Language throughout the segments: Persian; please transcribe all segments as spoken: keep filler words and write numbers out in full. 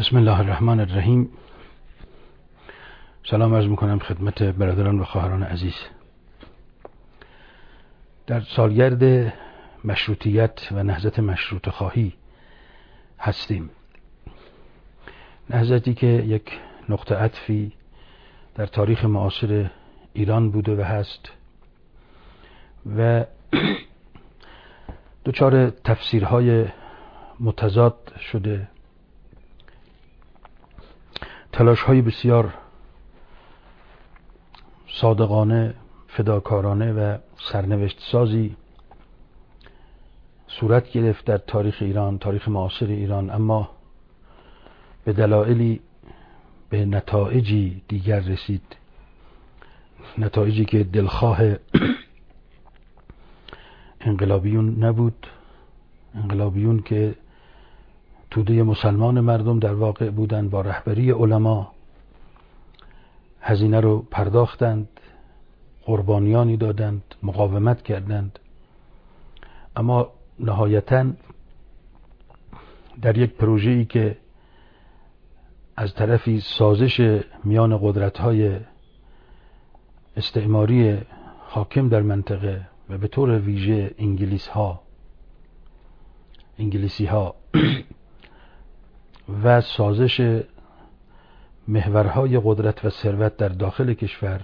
بسم الله الرحمن الرحیم. سلام عرض میکنم خدمت برادران و خواهران عزیز. در سالگرد مشروطیت و نهضت مشروطه خواهی هستیم. نهضتی که یک نقطه عطفی در تاریخ معاصر ایران بوده و هست و دچار تفسیرهای متضاد شده، تلاش‌های بسیار صادقانه، فداکارانه و سرنوشت سازی صورت گرفت در تاریخ ایران، تاریخ معاصر ایران، اما به دلایلی به نتایجی دیگر رسید، نتایجی که دلخواه انقلابیون نبود، انقلابیون که توده مسلمان مردم در واقع بودند، با رهبری علما هزینه رو پرداختند، قربانیانی دادند، مقاومت کردند، اما نهایتاً در یک پروژه‌ای که از طرفی سازش میان قدرت‌های استعماری حاکم در منطقه و به طور ویژه انگلیس ها انگلیسی ها و سازش محورهای قدرت و ثروت در داخل کشور،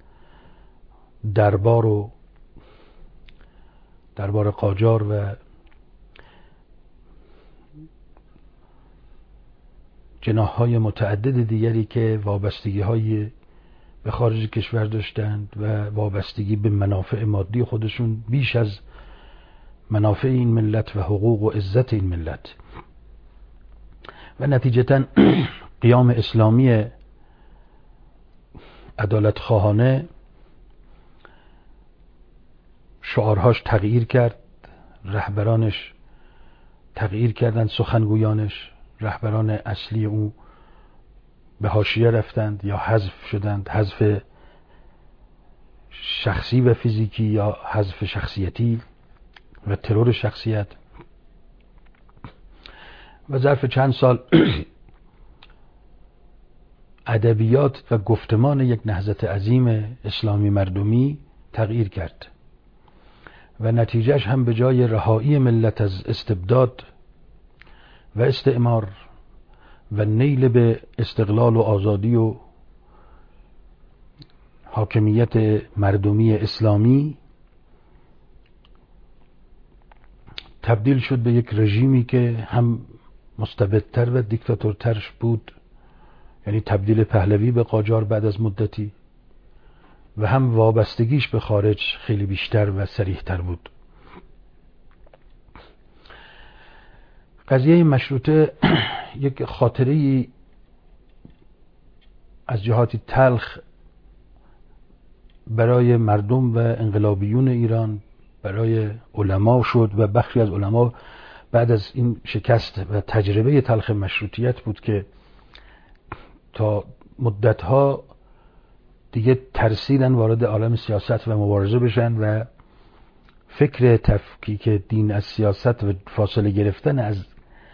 دربار و دربار قاجار و جناح‌های متعدد دیگری که وابستگی‌های به خارج کشور داشتند و وابستگی به منافع مادی خودشون بیش از منافع این ملت و حقوق و عزت این ملت، و نتیجتاً قیام اسلامی عدالت خواهانه شعارهاش تغییر کرد، رهبرانش تغییر کردند، سخنگویانش، رهبران اصلی او به حاشیه رفتند یا حذف شدند، حذف شخصی و فیزیکی یا حذف شخصیتی و ترور شخصیت. و ظرف چند سال ادبیات و گفتمان یک نهضت عظیم اسلامی مردمی تغییر کرد و نتیجهش هم به جای رهایی ملت از استبداد و استعمار و نیل به استقلال و آزادی و حاکمیت مردمی اسلامی، تبدیل شد به یک رژیمی که هم مستبدتر و دیکتاتورترش بود، یعنی تبدیل پهلوی به قاجار بعد از مدتی، و هم وابستگیش به خارج خیلی بیشتر و صریح‌تر بود. قضیه مشروطه یک خاطره‌ای از جهاتی تلخ برای مردم و انقلابیون ایران، برای علما شد و بخشی از علما بعد از این شکست و تجربه تلخ مشروطیت بود که تا مدتها دیگه ترسیدن وارد عالم سیاست و مبارزه بشن و فکر تفکیک دین از سیاست و فاصله گرفتن از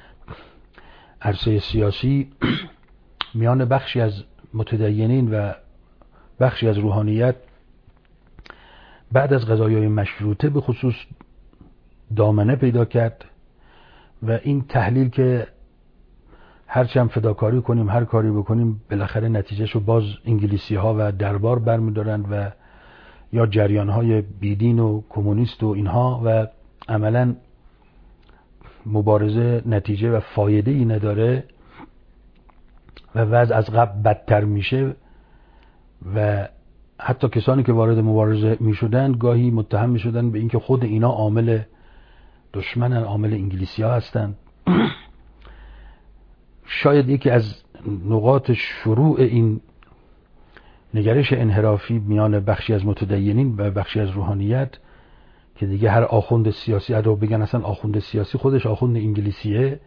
عرصه سیاسی میان بخشی از متدینین و بخشی از روحانیت بعد از قضایای مشروطه به خصوص دامنه پیدا کرد و این تحلیل که هرچند فداکاری کنیم، هر کاری بکنیم، بالاخره نتیجهشو باز انگلیسی ها و دربار برمیدارند و یا جریان های بیدین و کمونیست و اینها، و عملا مبارزه نتیجه و فایده ای نداره و وضع از قبل بدتر میشه و حتی کسانی که وارد مبارزه میشدند گاهی متهم میشدند به اینکه خود اینا عامل دشمنن، عامل انگلیسی ها هستند. شاید یکی از نقاط شروع این نگرش انحرافی میان بخشی از متدینین و بخشی از روحانیت که دیگه هر آخوند سیاسی رو بگن اصلا آخوند سیاسی خودش آخوند انگلیسیه،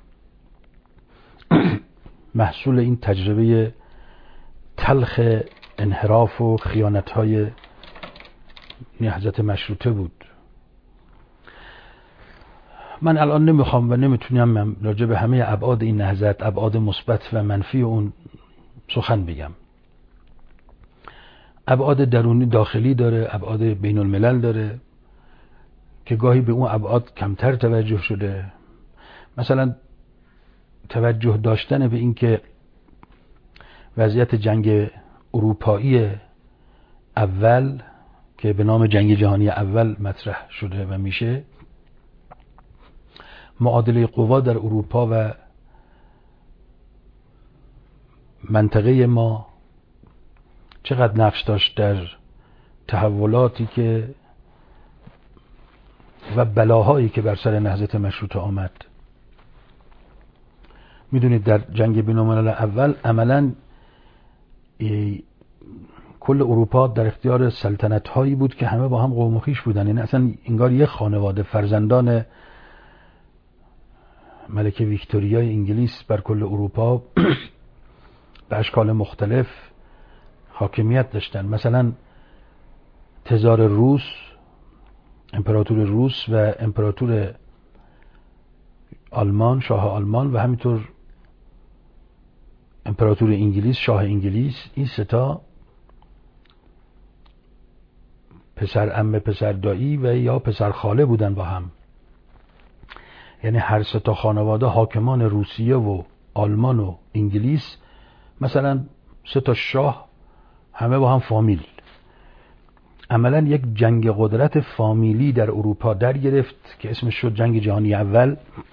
محصول این تجربه تلخ انحراف و خیانت‌های نهضت مشروطه بود. من الان نمیخوام و نمیتونم راجع به همه ابعاد این نهضت، ابعاد مثبت و منفی اون سخن بگم. ابعاد درونی داخلی داره، ابعاد بین الملل داره که گاهی به اون ابعاد کمتر توجه شده. مثلا توجه داشتن به این که وضعیت جنگ اروپایی اول که به نام جنگ جهانی اول مطرح شده و میشه، معادله قوا در اروپا و منطقه ما چقدر نقش داشت در تحولاتی که و بلاهایی که بر سر نهضت مشروطه آمد. میدونید در جنگ بین الملل اول عملاً کل اروپا در اختیار سلطنت هایی بود که همه با هم قوم و خویش بودن، یعنی اصلا انگار یک خانواده فرزندان ملکه ویکتوریای انگلیس بر کل اروپا به اشکال مختلف حاکمیت داشتن. مثلا تزار روس، امپراتور روس و امپراتور آلمان، شاه آلمان، و همینطور امپراتور انگلیس، شاه انگلیس، این ستا پسر عمه، پسر دایی و یا پسر خاله بودن با هم. یعنی هر سه تا خانواده حاکمان روسیه و آلمان و انگلیس، مثلا سه تا شاه همه با هم فامیل. عملا یک جنگ قدرت فامیلی در اروپا در گرفت که اسمش شد جنگ جهانی اول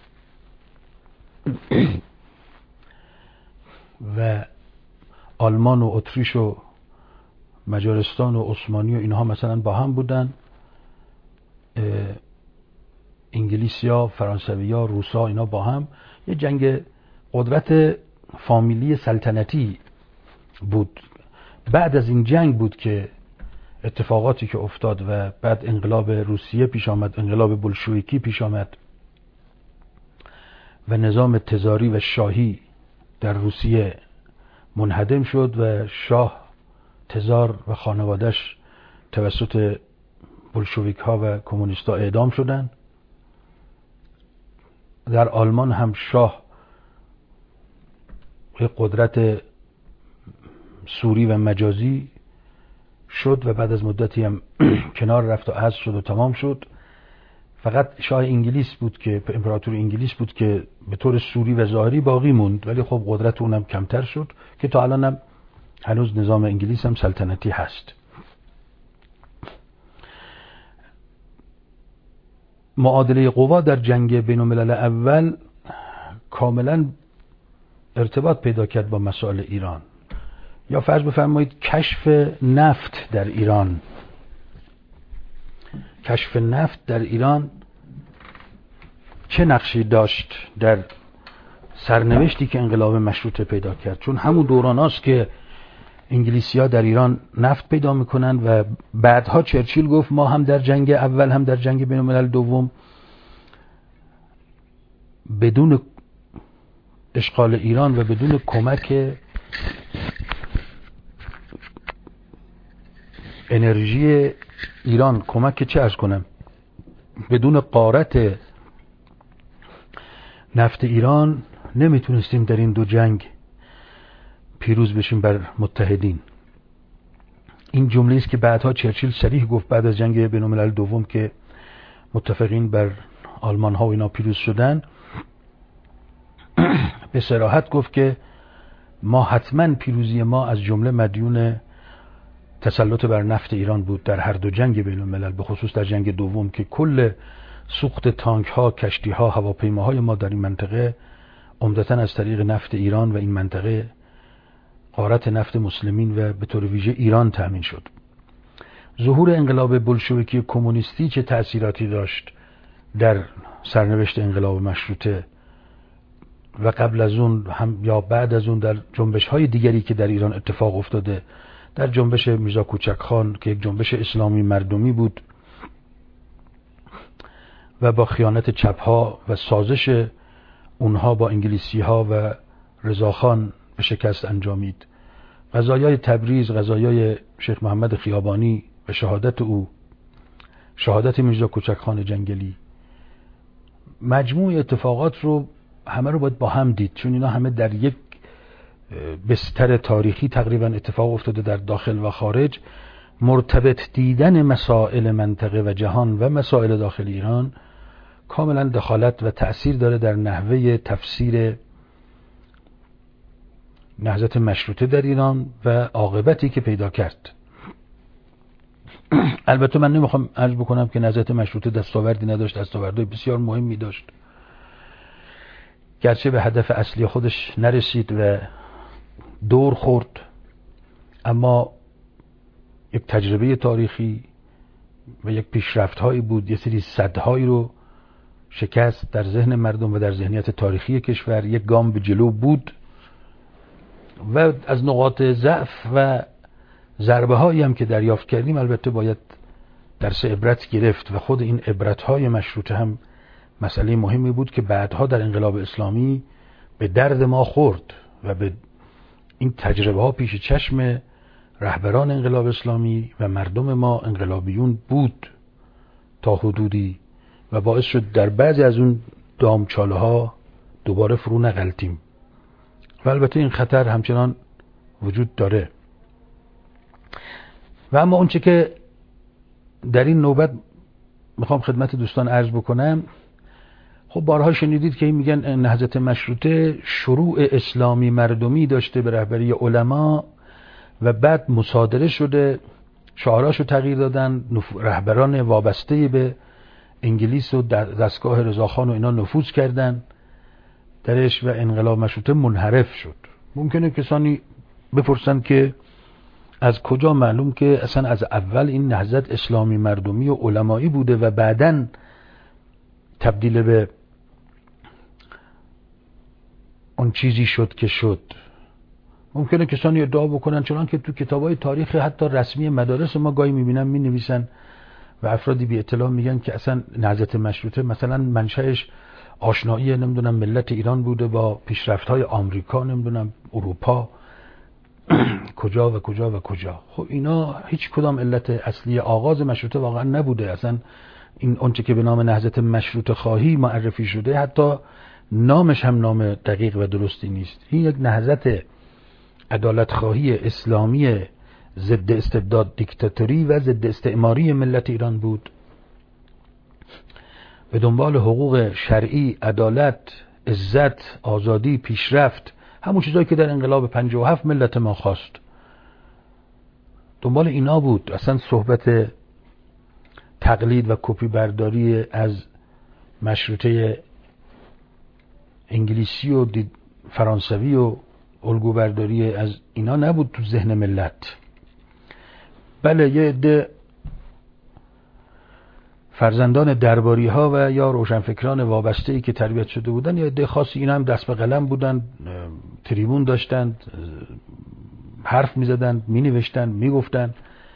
و آلمان و اتریش و مجارستان و عثمانی و اینها مثلا با هم بودن، انگلیسیا، فرانسویا، روسا، اینا با هم. یه جنگ قدرت فامیلی سلطنتی بود. بعد از این جنگ بود که اتفاقاتی که افتاد و بعد انقلاب روسیه پیش آمد، انقلاب بولشویکی پیش آمد و نظام تزاری و شاهی در روسیه منهدم شد و شاه تزار و خانوادش توسط بولشویک ها و کمونیست ها اعدام شدند. در آلمان هم شاه یک قدرت سوری و مجازی شد و بعد از مدتی هم کنار رفت و حذف شد و تمام شد. فقط شاه انگلیس بود که امپراتور انگلیس بود که به طور سوری و ظاهری باقی موند، ولی خب قدرت اونم کمتر شد که تا الان هم هنوز نظام انگلیس هم سلطنتی هست. معادله قوا در جنگ بین الملل اول کاملا ارتباط پیدا کرد با مسائل ایران. یا فرض بفرمایید کشف نفت در ایران، کشف نفت در ایران چه نقشی داشت در سرنوشتی که انقلاب مشروطه پیدا کرد؟ چون همون دوران هاست که انگلیسی ها در ایران نفت پیدا میکنن و بعدها چرچیل گفت ما هم در جنگ اول هم در جنگ بین الملل دوم بدون اشغال ایران و بدون کمک انرژی ایران، کمک چه ارز کنم، بدون غارت نفت ایران نمیتونستیم در این دو جنگ پیروز بشیم بر متحدین. این جمله است که بعدها چرچیل صریح گفت بعد از جنگ بین الملل دوم که متفقین بر آلمان ها و اینا پیروز شدن، به صراحت گفت که ما حتما پیروزی ما از جمله مدیون تسلط بر نفت ایران بود در هر دو جنگ بین الملل، به خصوص در جنگ دوم که کل سوخت تانک ها، کشتی ها، هواپیماهای ما در این منطقه عمدتاً از طریق نفت ایران و این منطقه غارت نفت مسلمین و به طور ویژه ایران تأمین شد. ظهور انقلاب بولشویکی کمونیستی چه تأثیراتی داشت در سرنوشت انقلاب مشروطه و قبل از اون هم یا بعد از اون در جنبش های دیگری که در ایران اتفاق افتاده، در جنبش میرزا کوچک خان که یک جنبش اسلامی مردمی بود و با خیانت چپ ها و سازش اونها با انگلیسی ها و رضاخان به شکست انجامید. قضایای تبریز، قضایای شیخ محمد خیابانی و شهادت او، شهادت میرزا کوچک خان جنگلی مجموع اتفاقات رو همه رو باید با هم دید، چون اینا همه در یک بستر تاریخی تقریبا اتفاق افتاده در داخل و خارج. مرتبط دیدن مسائل منطقه و جهان و مسائل داخل ایران کاملا دخالت و تأثیر داره در نحوه تفسیر نهضت مشروطه در ایران و عاقبتی که پیدا کرد. البته من نمیخوام عرض بکنم که نهضت مشروطه دستاوردی نداشت، دستاوردهای بسیار مهمی داشت، گرچه به هدف اصلی خودش نرسید و دور خورد، اما یک تجربه تاریخی و یک پیشرفت هایی بود، یه سری سدهایی رو شکست در ذهن مردم و در ذهنیت تاریخی کشور، یک گام به جلو بود و از نقاط ضعف و ضربه هایی هم که دریافت کردیم البته باید درس عبرت گرفت و خود این عبرت های مشروطه هم مسئله مهمی بود که بعدها در انقلاب اسلامی به درد ما خورد و به این تجربه ها پیش چشم رهبران انقلاب اسلامی و مردم ما انقلابیون بود تا حدودی و باعث شد در بعضی از اون دامچاله ها دوباره فرو نغلتیم و البته این خطر همچنان وجود داره. و اما اونچه که در این نوبت میخوام خدمت دوستان عرض بکنم، خب بارها شنیدید که میگن نهضت مشروطه شروع اسلامی مردمی داشته به رهبری علما و بعد مصادره شده، شعاراشو تغییر دادن، رهبران وابسته به انگلیس و دستگاه رضاخان و اینا نفوذ کردن درش و انقلاب مشروطه منحرف شد. ممکنه کسانی بپرسن که از کجا معلوم که اصلا از اول این نهضت اسلامی مردمی و علمایی بوده و بعداً تبدیل به اون چیزی شد که شد. ممکنه کسانی ادعا بکنن، چون که تو کتابای تاریخ حتی رسمی مدارس ما گاهی میبینم مینویسن و افرادی بی اطلاع میگن که اصلا نهضت مشروطه مثلا منشأش آشنایی نمیدونم ملت ایران بوده با پیشرفت‌های آمریکا، نمیدونم اروپا، کجا و کجا و کجا. خب اینا هیچ کدام علت اصلی آغاز مشروطه واقعا نبوده. اصلا این اونچه که به نام نهضت مشروطه خواهی معرفی شده حتی نامش هم نام دقیق و درستی نیست. این یک نهضت عدالت خواهی اسلامی ضد استبداد دیکتاتوری و ضد استعماری ملت ایران بود، به دنبال حقوق شرعی، عدالت، عزت، آزادی، پیشرفت، همون چیزایی که در انقلاب پنجاه و هفت ملت ما خواست، دنبال اینا بود. اصلا صحبت تقلید و کپی برداری از مشروطه انگلیسی و فرانسوی و الگو برداری از اینا نبود تو ذهن ملت. بله یه عده فرزندان درباری ها و یا روشنفکران وابسته ای که تربیت شده بودن، یه عده خاصی اینا هم دست به قلم بودن، تریبون داشتند، حرف می زدن، می نوشتن، می گفتن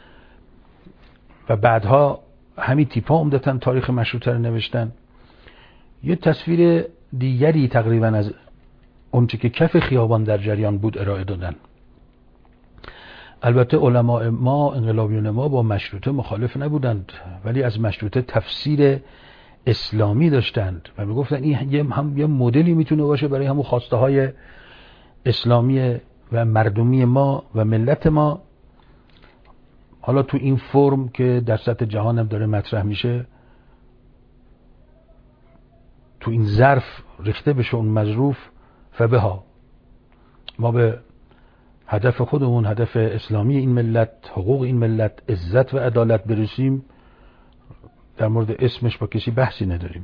و بعدها همین تیپا عمدتاً تاریخ مشروطه رو نوشتن. یه تصویر دیگری تقریبا از اونچه که کف خیابان در جریان بود ارائه دادن. البته علماء ما، انقلابیون ما با مشروطه مخالف نبودند، ولی از مشروطه تفسیر اسلامی داشتند و میگفتن این هم یه مدلی میتونه باشه برای همون خواسته های اسلامی و مردمی ما و ملت ما. حالا تو این فرم که در سطح جهان هم داره مطرح میشه، تو این ظرف ریخته بشه اون مظروف، فبها ما به هدف خودمون، هدف اسلامی این ملت، حقوق این ملت، عزت و عدالت برسیم، در مورد اسمش با کسی بحثی نداریم.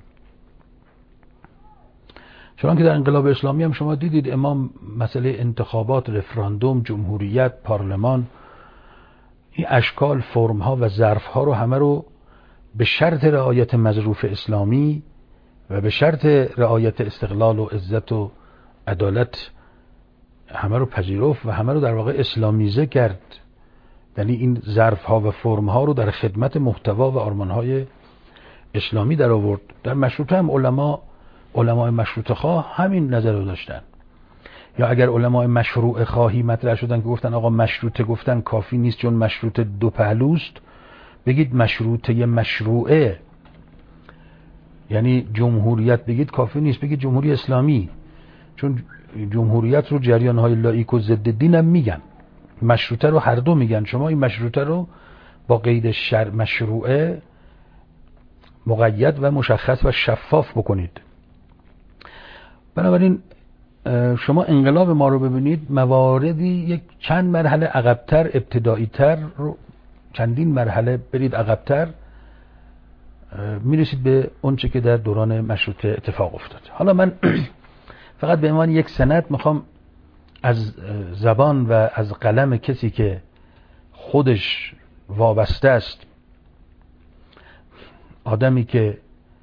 چون که در انقلاب اسلامی هم شما دیدید امام مسئله انتخابات، رفراندوم، جمهوریت، پارلمان، این اشکال، فرم ها و ظرف ها رو همه رو به شرط رعایت مظروف اسلامی و به شرط رعایت استقلال و عزت و عدالت همه رو پذیرفت و همه رو در واقع اسلامیزه کرد. یعنی این ظرف ها و فرم ها رو در خدمت محتوا و آرمان های اسلامی در آورد. در مشروطه هم علما علمای مشروطه خواه همین نظر رو داشتن. یا اگر علمای مشروع خواهی مطرح شدن که گفتن آقا مشروطه گفتن کافی نیست چون مشروطه دو پهلوست، بگید مشروطه مشروعه. یعنی جمهوریت بگید کافی نیست، بگید جمهوری اسلامی، چون جمهوریت رو جریان‌های لاییک و ضد دین هم میگن، مشروطه رو هر دو میگن. شما این مشروطه رو با قید شر مشروعه مقید و مشخص و شفاف بکنید. بنابراین شما انقلاب ما رو ببینید، مواردی یک چند مرحله عقب‌تر، ابتدایی‌تر رو چندین مرحله برید عقب‌تر، میرسید به اون چه که در دوران مشروطه اتفاق افتاد. حالا من فقط به عنوان یک سند میخوام از زبان و از قلم کسی که خودش وابسته است، آدمی که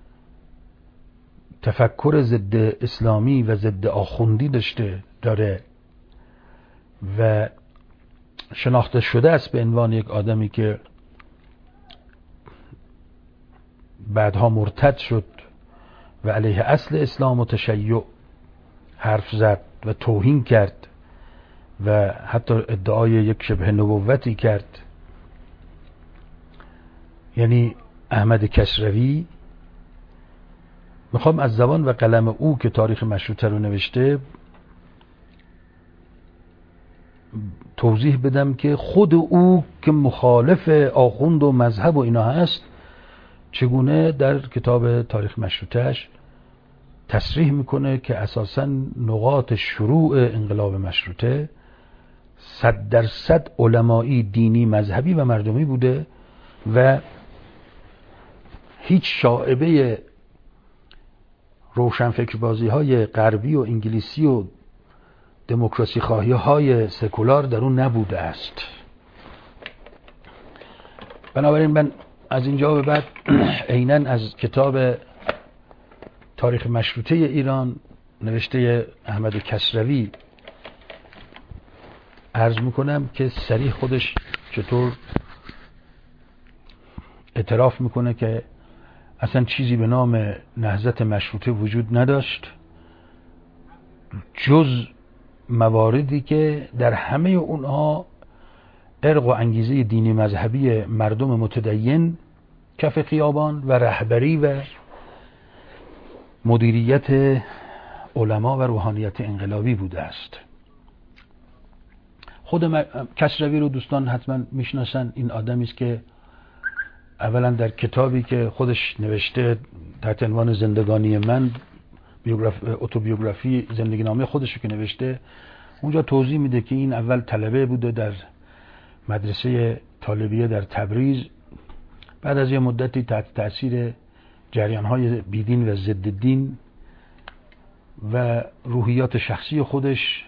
تفکر ضد اسلامی و ضد آخوندی داشته داره و شناخته شده است به عنوان یک آدمی که بعدها مرتد شد و علیه اصل اسلام و تشیع حرف زد و توهین کرد و حتی ادعای یک شبه نبوتی کرد، یعنی احمد کسروی. میخوام از زبان و قلم او که تاریخ مشروطه رو نوشته توضیح بدم که خود او که مخالف آخوند و مذهب و اینا هست، چگونه در کتاب تاریخ مشروطهش تصریح میکنه که اساساً نقاط شروع انقلاب مشروطه صد درصد علمایی، دینی، مذهبی و مردمی بوده و هیچ شائبه روشنفکربازی های غربی و انگلیسی و دموکراسی خواهی های سکولار در اون نبوده است. بنابراین من از اینجا به بعد عیناً از کتاب تاریخ مشروطه ایران نوشته احمد کسروی عرض میکنم که صریح خودش چطور اعتراف میکنه که اصلا چیزی به نام نهضت مشروطه وجود نداشت جز مواردی که در همه اونها ارق و انگیزه دینی مذهبی مردم متدین کف خیابان و رهبری و مدیریت علما و روحانیت انقلابی بوده است. خود کسروی رو دوستان حتما میشناسن. این آدمی است که اولا در کتابی که خودش نوشته تحت عنوان زندگانی من، اتوبیوگرافی زندگی نامه خودش رو که نوشته، اونجا توضیح میده که این اول طلبه بوده در مدرسه طالبیه در تبریز، بعد از یه مدتی تحت تأثیر جریان‌های بیدین و ضد دین و روحیات شخصی خودش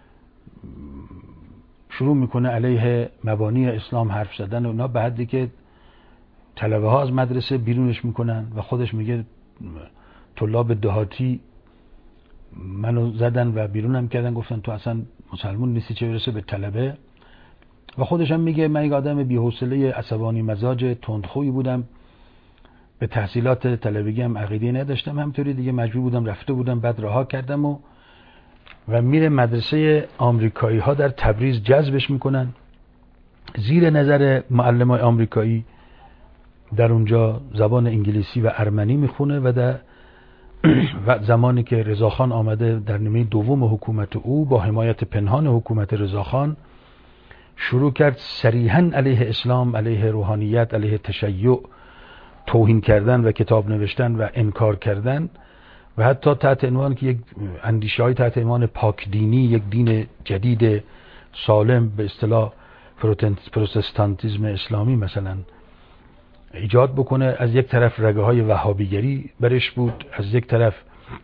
شروع میکنه علیه مبانی اسلام حرف زدن و اونا، به حدی که طلبه ها از مدرسه بیرونش میکنن و خودش میگه طلاب دهاتی منو زدن و بیرونم کردن، گفتن تو اصلا مسلمون نیستی چه برسه به طلبه. و خودش هم میگه من یک آدم بی‌حوصله عصبانی مزاج تندخویی بودم، به تحصیلات طلبگی هم عقیده نداشتم، همطوری دیگه مجبور بودم رفته بودم بعد رها کردم و و میره مدرسه آمریکایی ها در تبریز جذبش میکنن، زیر نظر معلمای آمریکایی در اونجا زبان انگلیسی و ارمنی میخونه و در و زمانی که رضاخان آمده در نیمه دوم حکومت او با حمایت پنهان حکومت رضاخان شروع کرد صریحاً علیه اسلام، علیه روحانیت، علیه تشیع توهین کردن و کتاب نوشتن و انکار کردن و حتی تحت عنوان که یک اندیشه‌های تحت عنوان پاک دینی، یک دین جدید سالم به اصطلاح پروتستانتیسم اسلامی مثلا ایجاد بکنه. از یک طرف رگه های وهابیگری برش بود، از یک طرف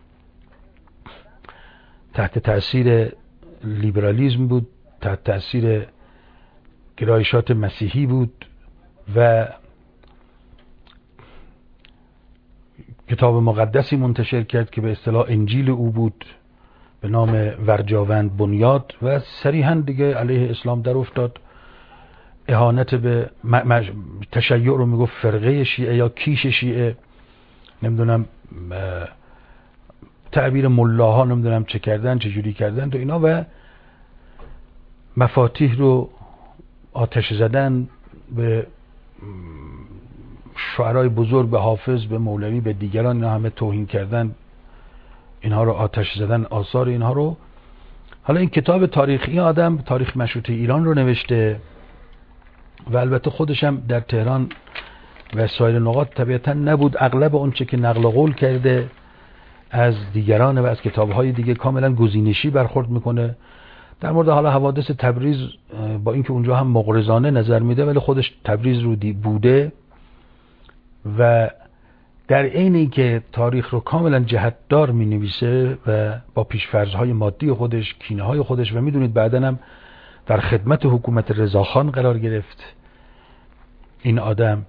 تحت تأثیر لیبرالیسم بود، تحت تأثیر گرایشات مسیحی بود و کتاب مقدسی منتشر کرد که به اصطلاح انجیل او بود به نام ورجاوند بنیاد و صریحاً دیگه علیه اسلام در افتاد. اهانت به تشیع رو میگفت فرقه شیعه یا کیش شیعه، نمیدونم تعبیر ملاها نمیدونم چه کردن چه جوری کردن تو اینا و مفاتیح رو آتش زدن به شعرای بزرگ، به حافظ، به مولوی، به دیگران، اینا همه توهین کردن، اینها رو آتش زدن، آثار اینها رو. حالا این کتاب تاریخی آدم تاریخ مشروطه ایران رو نوشته و البته خودش هم در تهران و سایر نقاط طبیعتا نبود. اغلب اون چه که نقل قول کرده از دیگران و از کتاب‌های دیگه کاملا گزینشی برخورد میکنه. در مورد حالا حوادث تبریز با اینکه اونجا هم مغرضانه نظر میده، ولی خودش تبریز رو دی بوده و در عین اینکه تاریخ رو کاملا جهتدار مینویسه و با پیش‌فرض‌های مادی خودش، کینه‌های خودش، و میدونید بعداً هم در خدمت حکومت رضاخان قرار گرفت این آدم.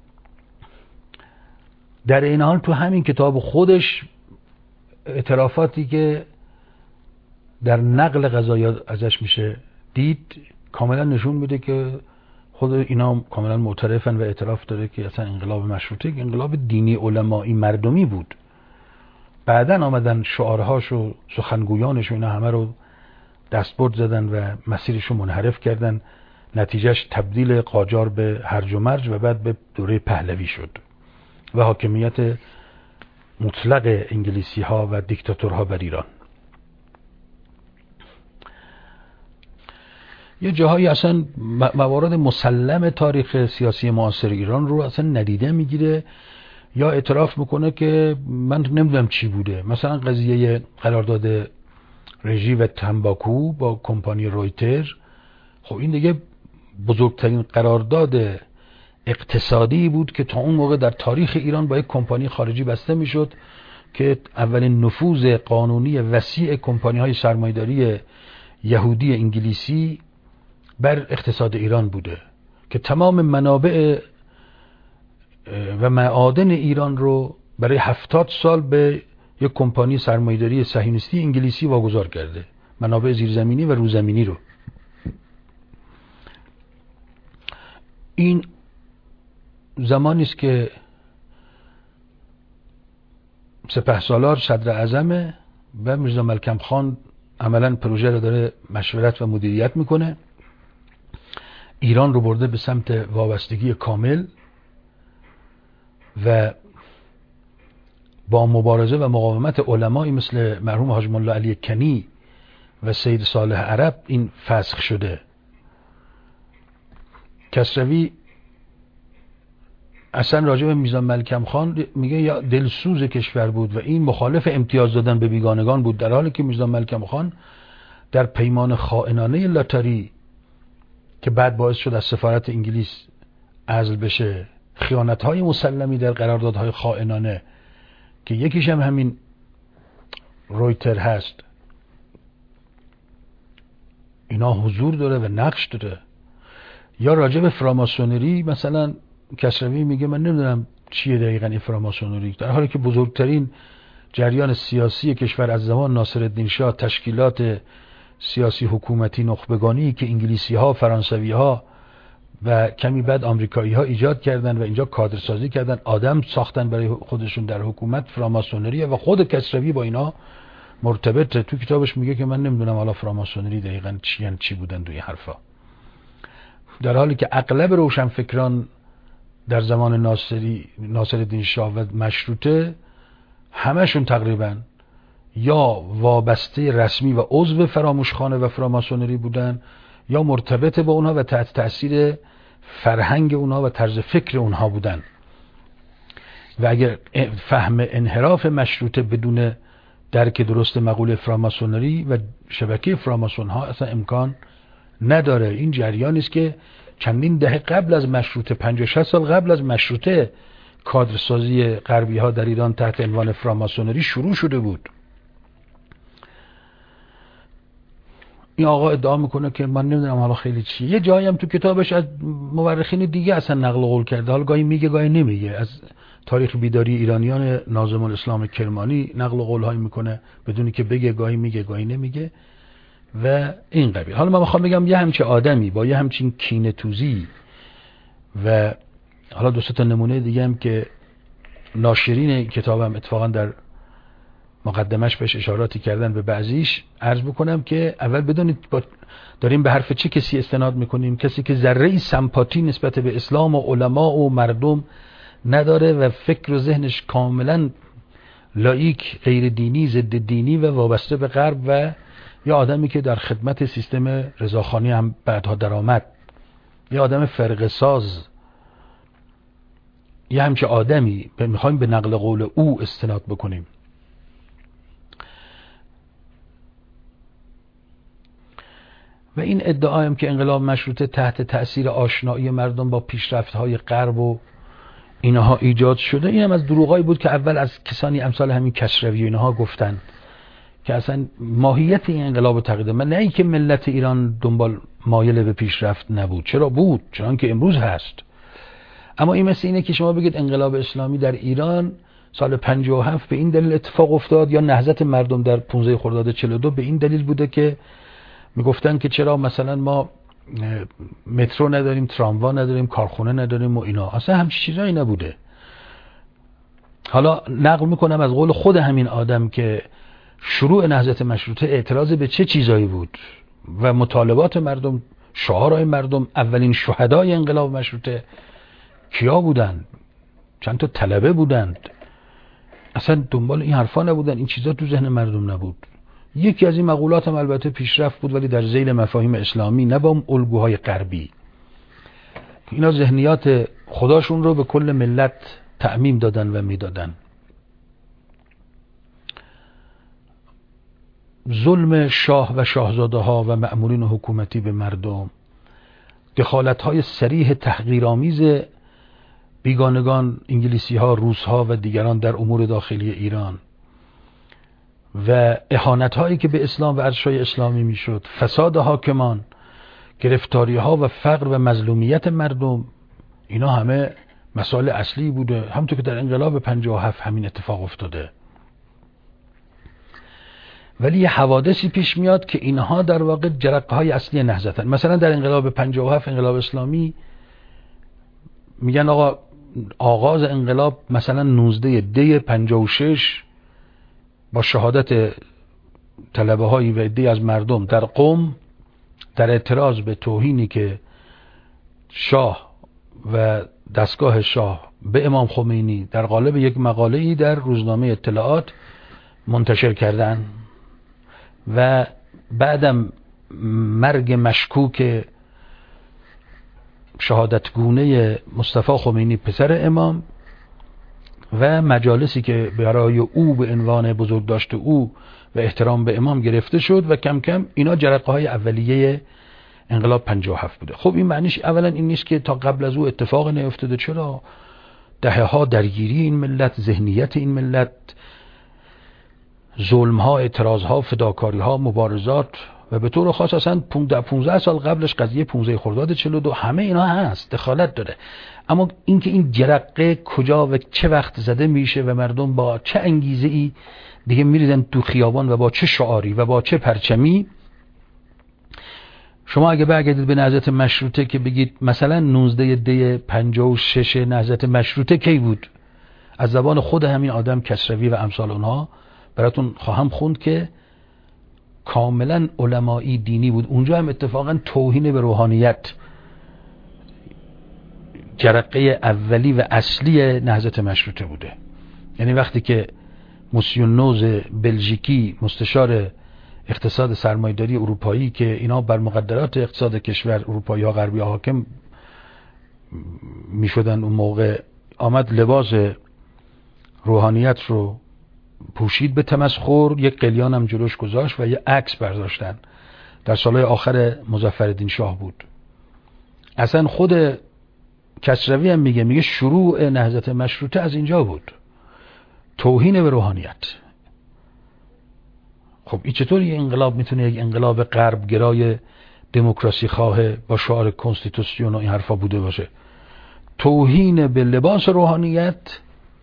در این حال تو همین کتاب خودش اعترافاتی که در نقل قضایا ازش میشه دید کاملا نشون میده که خود اینا کاملا معترفن و اعتراف داره که اصلا انقلاب مشروطه انقلاب دینی علمایی مردمی بود. بعدن آمدن شعارهاش و سخنگویانش و اینا همه رو دستبرد زدن و مسیرش رو منحرف کردن. نتیجهش تبدیل قاجار به هرج و مرج و بعد به دوره پهلوی شد و حاکمیت مطلق انگلیسی ها و دیکتاتورها بر ایران. یه جاهایی اصلا موارد مسلم تاریخ سیاسی معاصر ایران رو اصلا ندیده میگیره یا اعتراف میکنه که من نمیدونم چی بوده. مثلا قضیه قرارداد رژی و تنباکو با کمپانی رویتر، خب این دیگه بزرگترین قرارداد اقتصادی بود که تا اون موقع در تاریخ ایران با یک کمپانی خارجی بسته میشد که اولین نفوذ قانونی وسیع کمپانی های سرمایه‌داری یهودی انگلیسی بر اقتصاد ایران بوده که تمام منابع و معادن ایران رو برای هفتاد سال به یک کمپانی سرمایه‌داری صهیونیستی انگلیسی واگذار کرده، منابع زیرزمینی و روزمینی رو. این زمانی است که سپهسالار صدر اعظم و میرزا ملکم خان عملا پروژه رو داره مشورت و مدیریت میکنه. ایران رو برده به سمت وابستگی کامل و با مبارزه و مقاومت علمایی مثل مرحوم حاج ملا علی کنی و سید صالح عرب این فسخ شده. کسروی اصلا راجع به میرزا ملکم خان میگه یا دلسوز کشور بود و این مخالف امتیاز دادن به بیگانگان بود، در حالی که میرزا ملکم خان در پیمان خائنانه لاتاری که بعد باعث شد از سفارت انگلیس عزل بشه، خیانت‌های مسلمی در قراردادهای خائنانه که یکیش هم همین رویتر هست، اینا حضور داره و نقش داره. یا راجع به فراماسونری مثلا کسروی میگه من نمیدونم چیه دقیقاً این فراماسونری، در حالی که بزرگترین جریان سیاسی کشور از زمان ناصرالدین شاه، تشکیلات سیاسی حکومتی نخبگانی که انگلیسی ها، فرانسوی ها و کمی بعد آمریکایی ها ایجاد کردن و اینجا کادرسازی کردن، آدم ساختن برای خودشون در حکومت، فراماسونریه و خود کسروی با اینا مرتبطه. تو کتابش میگه که من نمیدونم حالا فراماسونری دقیقاً چی یعنی چی بودن دوی حرفا، در حالی که اغلب روشنفکران در زمان ناصری ناصرالدین شاه و مشروطه همشون تقریبا یا وابسته رسمی و عضو فراموشخانه و فراماسونری بودن یا مرتبط با اونها و تحت تأثیر فرهنگ اونها و طرز فکر اونها بودن. و اگر فهم انحراف مشروطه بدون درک درست مقوله فراماسونری و شبکه فراماسون ها اصلا امکان نداره. این جریانی است که چندین دهه قبل از مشروطه، پنجاه شصت سال قبل از مشروطه، کادرسازی غربی ها در ایران تحت عنوان فراماسونری شروع شده بود. این آقا ادعا میکنه که من نمیدونم حالا خیلی چیه. یه جایی هم تو کتابش از مورخین دیگه اصلا نقل قول کرده، حالا گاهی میگه گاهی نمیگه. از تاریخ بیداری ایرانیان ناظم الاسلام کرمانی نقل قول های میکنه بدونی که بگه، گاهی میگه گاهی نمیگه و این قبیل. حالا من میخوام بگم یه همچین آدمی با یه همچین کینه توزی و حالا دو سه تا نمونه دیگه هم که ناشرین کتابم اتفاقا در مقدمش بهش اشاراتی کردن به بعضیش، عرض بکنم که اول بدونید با داریم به حرف چه کسی استناد میکنیم؟ کسی که ذره ای سمپاتی نسبت به اسلام و علما و مردم نداره و فکر و ذهنش کاملا لاییک، غیر دینی، ضد دینی و وابسته به غرب و یه آدمی که در خدمت سیستم رضاخانی هم بعدها درآمد، یه آدم فرقه ساز، یه همچه آدمی میخوایم به نقل قول او استناد بکنیم. و این ادعایم که انقلاب مشروطه تحت تأثیر آشنایی مردم با پیشرفت‌های غرب و اینها ایجاد شده، این هم از دروغایی بود که اول از کسانی امثال همین کشروی و اینها گفتن که اصلا ماهیت این انقلاب تقریبا من نه ای که ملت ایران دنبال مایل به پیشرفت نبود، چرا بود؟ چون که امروز هست. اما این مثل اینه که شما بگید انقلاب اسلامی در ایران سال پنجاه و هفت به این دلیل اتفاق افتاد، یا نهضت مردم در پانزده خرداد چهل و دو به این دلیل بوده که میگفتن که چرا مثلا ما مترو نداریم، تراموا نداریم، کارخونه نداریم و اینا. اصلا همچین چیزایی نبوده. حالا نقل میکنم از قول خود همین آدم که شروع نهضت مشروطه اعتراض به چه چیزایی بود و مطالبات مردم، شعارهای مردم، اولین شهدای انقلاب مشروطه کیا بودند؟ چند تا طلبه بودند. اصلا دنبال این حرفا نبودن، این چیزا تو ذهن مردم نبود. یکی از این مقولات هم البته پیشرفت بود، ولی در ذیل مفاهیم اسلامی، نه با الگوهای غربی. اینا ذهنیات خداشون رو به کل ملت تعمیم دادن و میدادن. ظلم شاه و شاهزاده ها و مأمورین حکومتی به مردم، دخالت های صریح تحقیرآمیز بیگانگان، انگلیسی ها، روس ها و دیگران در امور داخلی ایران و اهانت هایی که به اسلام و ارزش‌های اسلامی میشد، فساد حاکمان، گرفتاری ها و فقر و مظلومیت مردم، اینا همه مسائل اصلی بوده. همونطور که در انقلاب پنجاه و هفت همین اتفاق افتاده. ولی یه حوادثی پیش میاد که اینها در واقع جرقه های اصلی نهضتن. مثلا در انقلاب پنجاه و هفت، انقلاب اسلامی، میگن آقا آغاز انقلاب مثلا نوزده دی پنجاه و شش با شهادت طلبه هایی و عده‌ای از مردم در قم در اعتراض به توهینی که شاه و دستگاه شاه به امام خمینی در قالب یک مقاله‌ای در روزنامه اطلاعات منتشر کردن و بعدم مرگ مشکوک شهادتگونه مصطفی خمینی پسر امام و مجالسی که برای او به عنوان بزرگداشت او و احترام به امام گرفته شد و کم کم اینا جرقه های اولیه انقلاب پنجاه و هفت بوده. خب این معنیش اولا این نیست که تا قبل از او اتفاق نیفتاده. چرا؟ دهه ها درگیری این ملت، ذهنیت این ملت، ظلم ها، اعتراض ها، فداکاری ها، مبارزات و به طور خاص اصلا پانزده سال قبلش قضیه پانزده خرداد چهل و دو، همه اینا هست، دخالت داره. اما اینکه این جرقه کجا و چه وقت زده میشه و مردم با چه انگیزه ای دیگه میریدن تو خیابان و با چه شعاری و با چه پرچمی، شما اگه برگردید به نهضت مشروطه که بگید مثلا نوزده دی پنجاه و شش نهضت مشروطه کی بود، از زبان خود همین آدم کسروی و امثال اونها براتون خواهم خوند که کاملا علمایی دینی بود. اونجا هم اتفاقا توهین به روحانیت جرقه اولی و اصلی نهضت مشروطه بوده. یعنی وقتی که موسیون نوز بلژیکی، مستشار اقتصاد سرمایه‌داری اروپایی که اینا بر مقدرات اقتصاد کشور اروپایی ها غربی ها حاکم می شدن اون موقع، آمد لباس روحانیت رو پوشید به تمسخر، یک قلیان هم جلوش گذاشت و یه عکس برداشتن. در سالهای آخر مظفرالدین شاه بود. اصلا خود کسروی هم میگه میگه شروع نهضت مشروطه از اینجا بود، توهین به روحانیت. خب این چطور یه انقلاب میتونه یک انقلاب غرب گرای دموکراسی خواه با شعار کنستیتوسیون و این حرفا بوده باشه؟ توهین به لباس روحانیت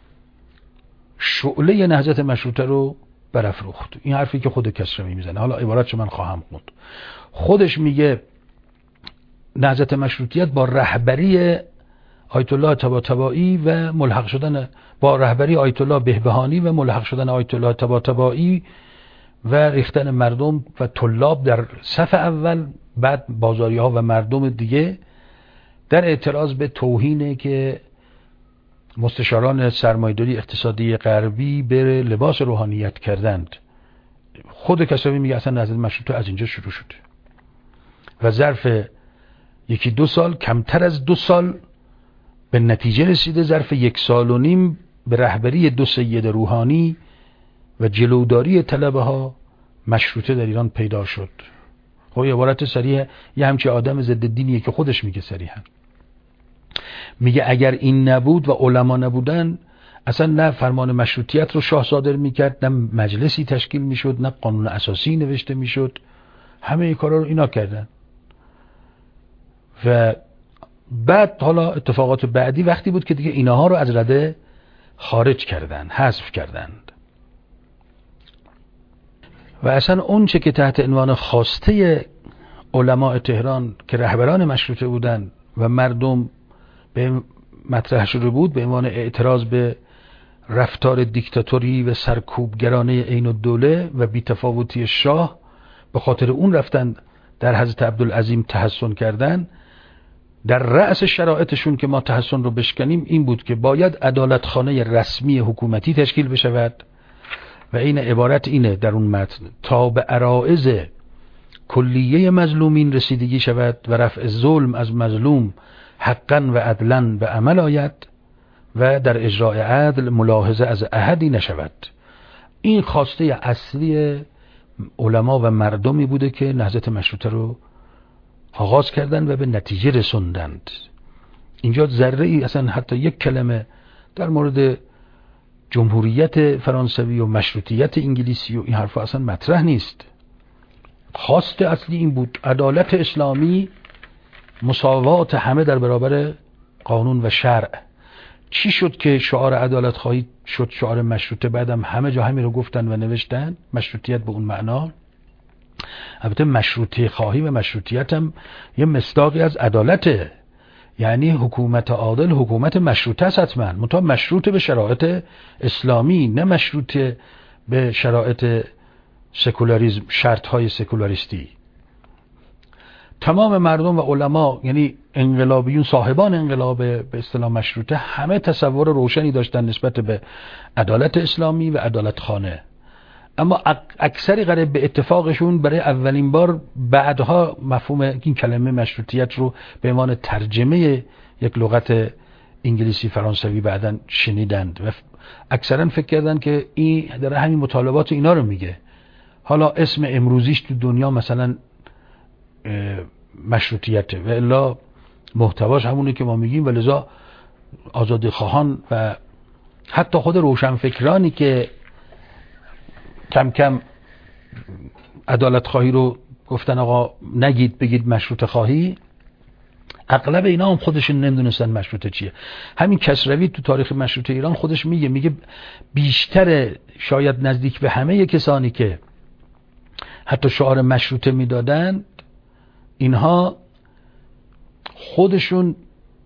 شعله نهضت مشروطه رو برافروخت. این حرفی که خود کسروی میزنه. حالا عبارتش من خواهم خوند. خودش میگه نهضت مشروطیت با رهبری آیت الله طباطبایی و ملحق شدن با رهبری آیت الله بهبهانی و ملحق شدن آیت الله طباطبایی و ریختن مردم و طلاب در صف اول، بعد بازاری‌ها و مردم دیگه، در اعتراض به توهینی که مستشاران سرمایه‌داری اقتصادی غربی بره لباس روحانیت کردند. خود کسایی میگه اصلا نهضت مشروطه از اینجا شروع شده و ظرف یکی دو سال، کمتر از دو سال به نتیجه رسیده. ظرف یک سال و نیم به رهبری دو سید روحانی و جلوداری طلبه ها مشروطه در ایران پیدا شد. خب عبارت صریح یه همچه آدم ضد دینیه که خودش میگه صریحا، میگه اگر این نبود و علما نبودن اصلا نه فرمان مشروطیت رو شاه صادر میکرد، نه مجلسی تشکیل میشد، نه قانون اساسی نوشته میشد. همه این کارا رو اینا کردن. و بعد حالا اتفاقات بعدی وقتی بود که دیگه اینها رو از رده خارج کردن، حذف کردند. و اصلا اون چه که تحت عنوان خواسته علماء تهران که رهبران مشروطه بودن و مردم به مطرح شده بود به عنوان اعتراض به رفتار دیکتاتوری و سرکوبگرانه عین الدوله و بی‌تفاوتی شاه، به خاطر اون رفتن در حضرت عبدالعظیم تحسن کردن. در رأس شرایطشون که ما تحسن رو بشکنیم این بود که باید عدالتخانه رسمی حکومتی تشکیل بشود و این عبارت اینه در اون متن: تا به عرائض کلیه مظلومین رسیدگی شود و رفع ظلم از مظلوم حقا و عدلا به عمل آید و در اجراء عدل ملاحظه از احدی نشود. این خواسته اصلی علما و مردمی بوده که نهضت مشروطه رو آغاز کردن و به نتیجه رسوندند. اینجا ذره ای اصلا حتی یک کلمه در مورد جمهوریت فرانسوی و مشروطیت انگلیسی و این حرفا اصلا مطرح نیست. خواست اصلی این بود: عدالت اسلامی، مساوات همه در برابر قانون و شرع. چی شد که شعار عدالت خواهی شد شعار مشروطه؟ بعدم همه جا همین رو گفتن و نوشتن، مشروطیت به اون معنا. البته مشروطه خواهی و مشروطیت هم یه مصداقی از عدالته، یعنی حکومت عادل حکومت مشروطه است حتما، منتها مشروطه به شرایط اسلامی، نه مشروطه به شرایط سکولاریسم، شرط های سکولاریستی. تمام مردم و علما، یعنی انقلابیون، صاحبان انقلاب به اصطلاح مشروطه، همه تصور روشنی داشتن نسبت به عدالت اسلامی و عدالت خانه. اما اکثری قریب به اتفاقشون برای اولین بار بعدها مفهوم این کلمه مشروطیت رو به عنوان ترجمه یک لغت انگلیسی فرانسوی بعداً شنیدند و اکثرا فکر کردن که این داره همین مطالبات اینا رو میگه. حالا اسم امروزیش تو دنیا مثلا مشروطیته و الا محتواش همونه که ما میگیم، و لذا آزادی خواهان و حتی خود روشنفکرانی که کم کم عدالت خواهی رو گفتن آقا نگید بگید مشروط خواهی، اغلب اینا هم خودشون نمیدونستن مشروطه چیه. همین کسروی تو تاریخ مشروطه ایران خودش میگه میگه بیشتر شاید نزدیک به همه کسانی که حتی شعار مشروطه میدادن اینها خودشون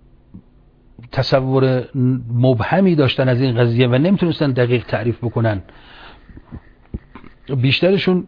تصور مبهمی داشتن از این قضیه و نمیتونستن دقیق تعریف بکنن. بیشترشون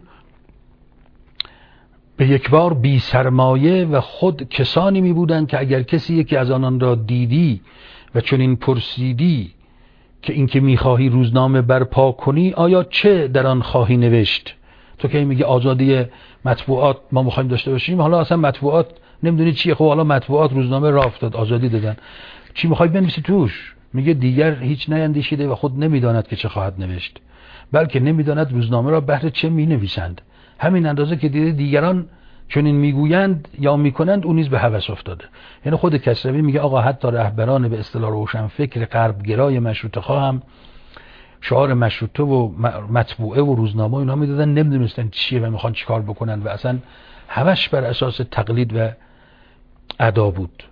به یک بار بی سرمایه و خود کسانی می بودند که اگر کسی یکی از آنان را دیدی و چنین پرسیدی که این که می خواهی روزنامه برپا کنی آیا چه در آن خواهی نوشت؟ تو که میگی آزادی مطبوعات ما میخوایم داشته باشیم، حالا اصلا مطبوعات نمیدونی چیه. خب حالا مطبوعات روزنامه راه افتاد، آزادی دادن، چی میخوای بنویسی توش؟ میگه دیگر هیچ نیندیشیده و خود نمیداند که چه خواهد نوشت، بلکه نمیداند روزنامه را بهر چه می نویسند. همین اندازه که دیده دیگران چون این میگویند یا میکنند اون نیز به هوس افتاده. یعنی خود کسروی میگه آقا حتی رهبران به اصطلاح روشنفکر غربگرای مشروطه خواه هم شعار مشروطه و مطبوعه و روزنامه اینا میدادن، نمیدونستن چیه و میخوان چیکار بکنن و اصلا همش بر اساس تقلید و ادا بود.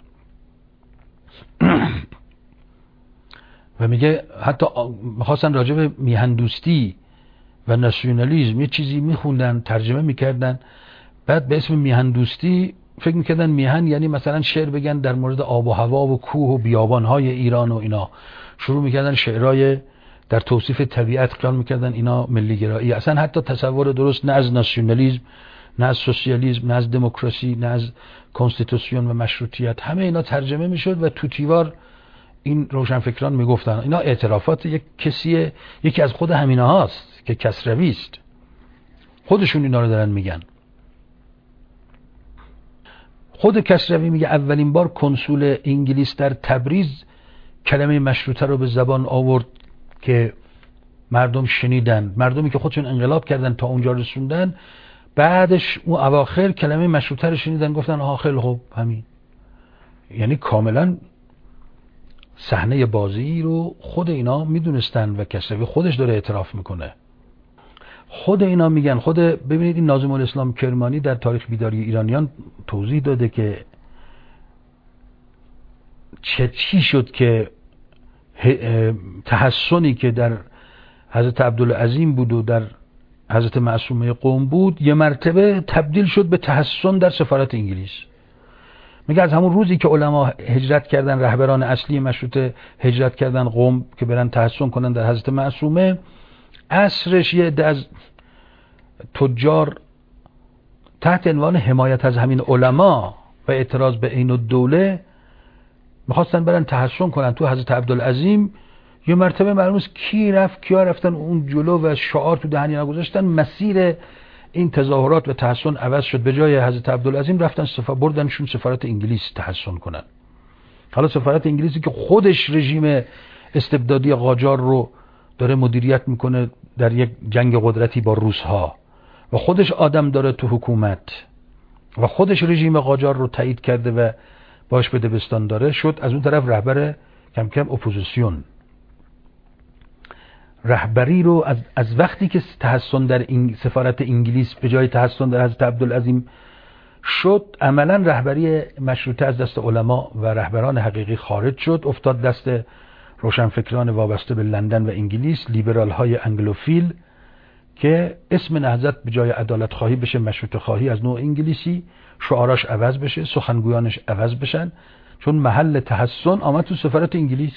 و میگه حتی میخواستن راجع به میهندوستی و ناسیونالیسم یه چیزی میخوندن، ترجمه میکردن، بعد به اسم میهندوستی فکر میکردن میهن یعنی مثلا شعر بگن در مورد آب و هوا و کوه و بیابانهای ایران و اینا، شروع میکردن شعرهای در توصیف طبیعت، خیال میکردن اینا ملیگرایی. اصلا حتی تصور درست نه از ناسیونالیسم، نه از سوسیالیسم، نه از دموکراسی، نه از کنستیتوسیون و مشروطیت، همه اینا ترجمه میشد و توتیوار این روشنفکران میگفتن اینا اعترافات یک کسیه، یکی از خود همینا هاست که کسروی است، خودشون اینا رو دارن میگن. خود کسروی میگه اولین بار کنسول انگلیس در تبریز کلمه مشروطه رو به زبان آورد که مردم شنیدن، مردمی که خودشون انقلاب کردن تا اونجا رسوندن، بعدش اون اواخر کلمه مشروطه رو شنیدن گفتن آها خیلی خوب همین. یعنی کاملا صحنه بازی رو خود اینا میدونستن و کسروی خودش داره اعتراف میکنه. خود اینا میگن، خود ببینید این ناظم الاسلام کرمانی در تاریخ بیداری ایرانیان توضیح داده که چه چی شد که تحسنی که در حضرت عبدالعظیم بود و در حضرت معصومه قم بود یه مرتبه تبدیل شد به تحسن در سفارت انگلیس. میگه از همون روزی که علما هجرت کردن، رهبران اصلی مشروطه هجرت کردن قم که برن تحسن کنن در حضرت معصومه، عصرش یه عده از تجار تحت عنوان حمایت از همین علما و اعتراض به عین الدوله میخواستن برن تحسن کنن تو حضرت عبدالعظیم. یه مرتبه معلوم است کی رفت کیا رفتن اون جلو و شعار تو دهنی نگذاشتن، مسیر این تظاهرات و تحسن عوض شد. به جای حضرت عبدالعظیم رفتن سفا بردنشون سفارت انگلیس تحسن کنن. حالا سفارت انگلیسی که خودش رژیم استبدادی قاجار رو داره مدیریت میکنه در یک جنگ قدرتی با روس‌ها و خودش آدم داره تو حکومت و خودش رژیم قاجار رو تایید کرده و باش به دبستان داره، شد از اون طرف رهبر کم کم اپوزیسیون. رهبری رو از, از وقتی که تحسن در این سفارت انگلیس به جای تحسن در حضرت عبدالعظیم شد، عملا رهبری مشروطه از دست علما و رهبران حقیقی خارج شد، افتاد دست روشنفکران وابسته به لندن و انگلیس، لیبرال های انگلوفیل که اسم نهضت به جای عدالت خواهی بشه مشروطه خواهی از نوع انگلیسی، شعاراش عوض بشه، سخنگویانش عوض بشن، چون محل تحسن آمد تو سفارت انگلیس.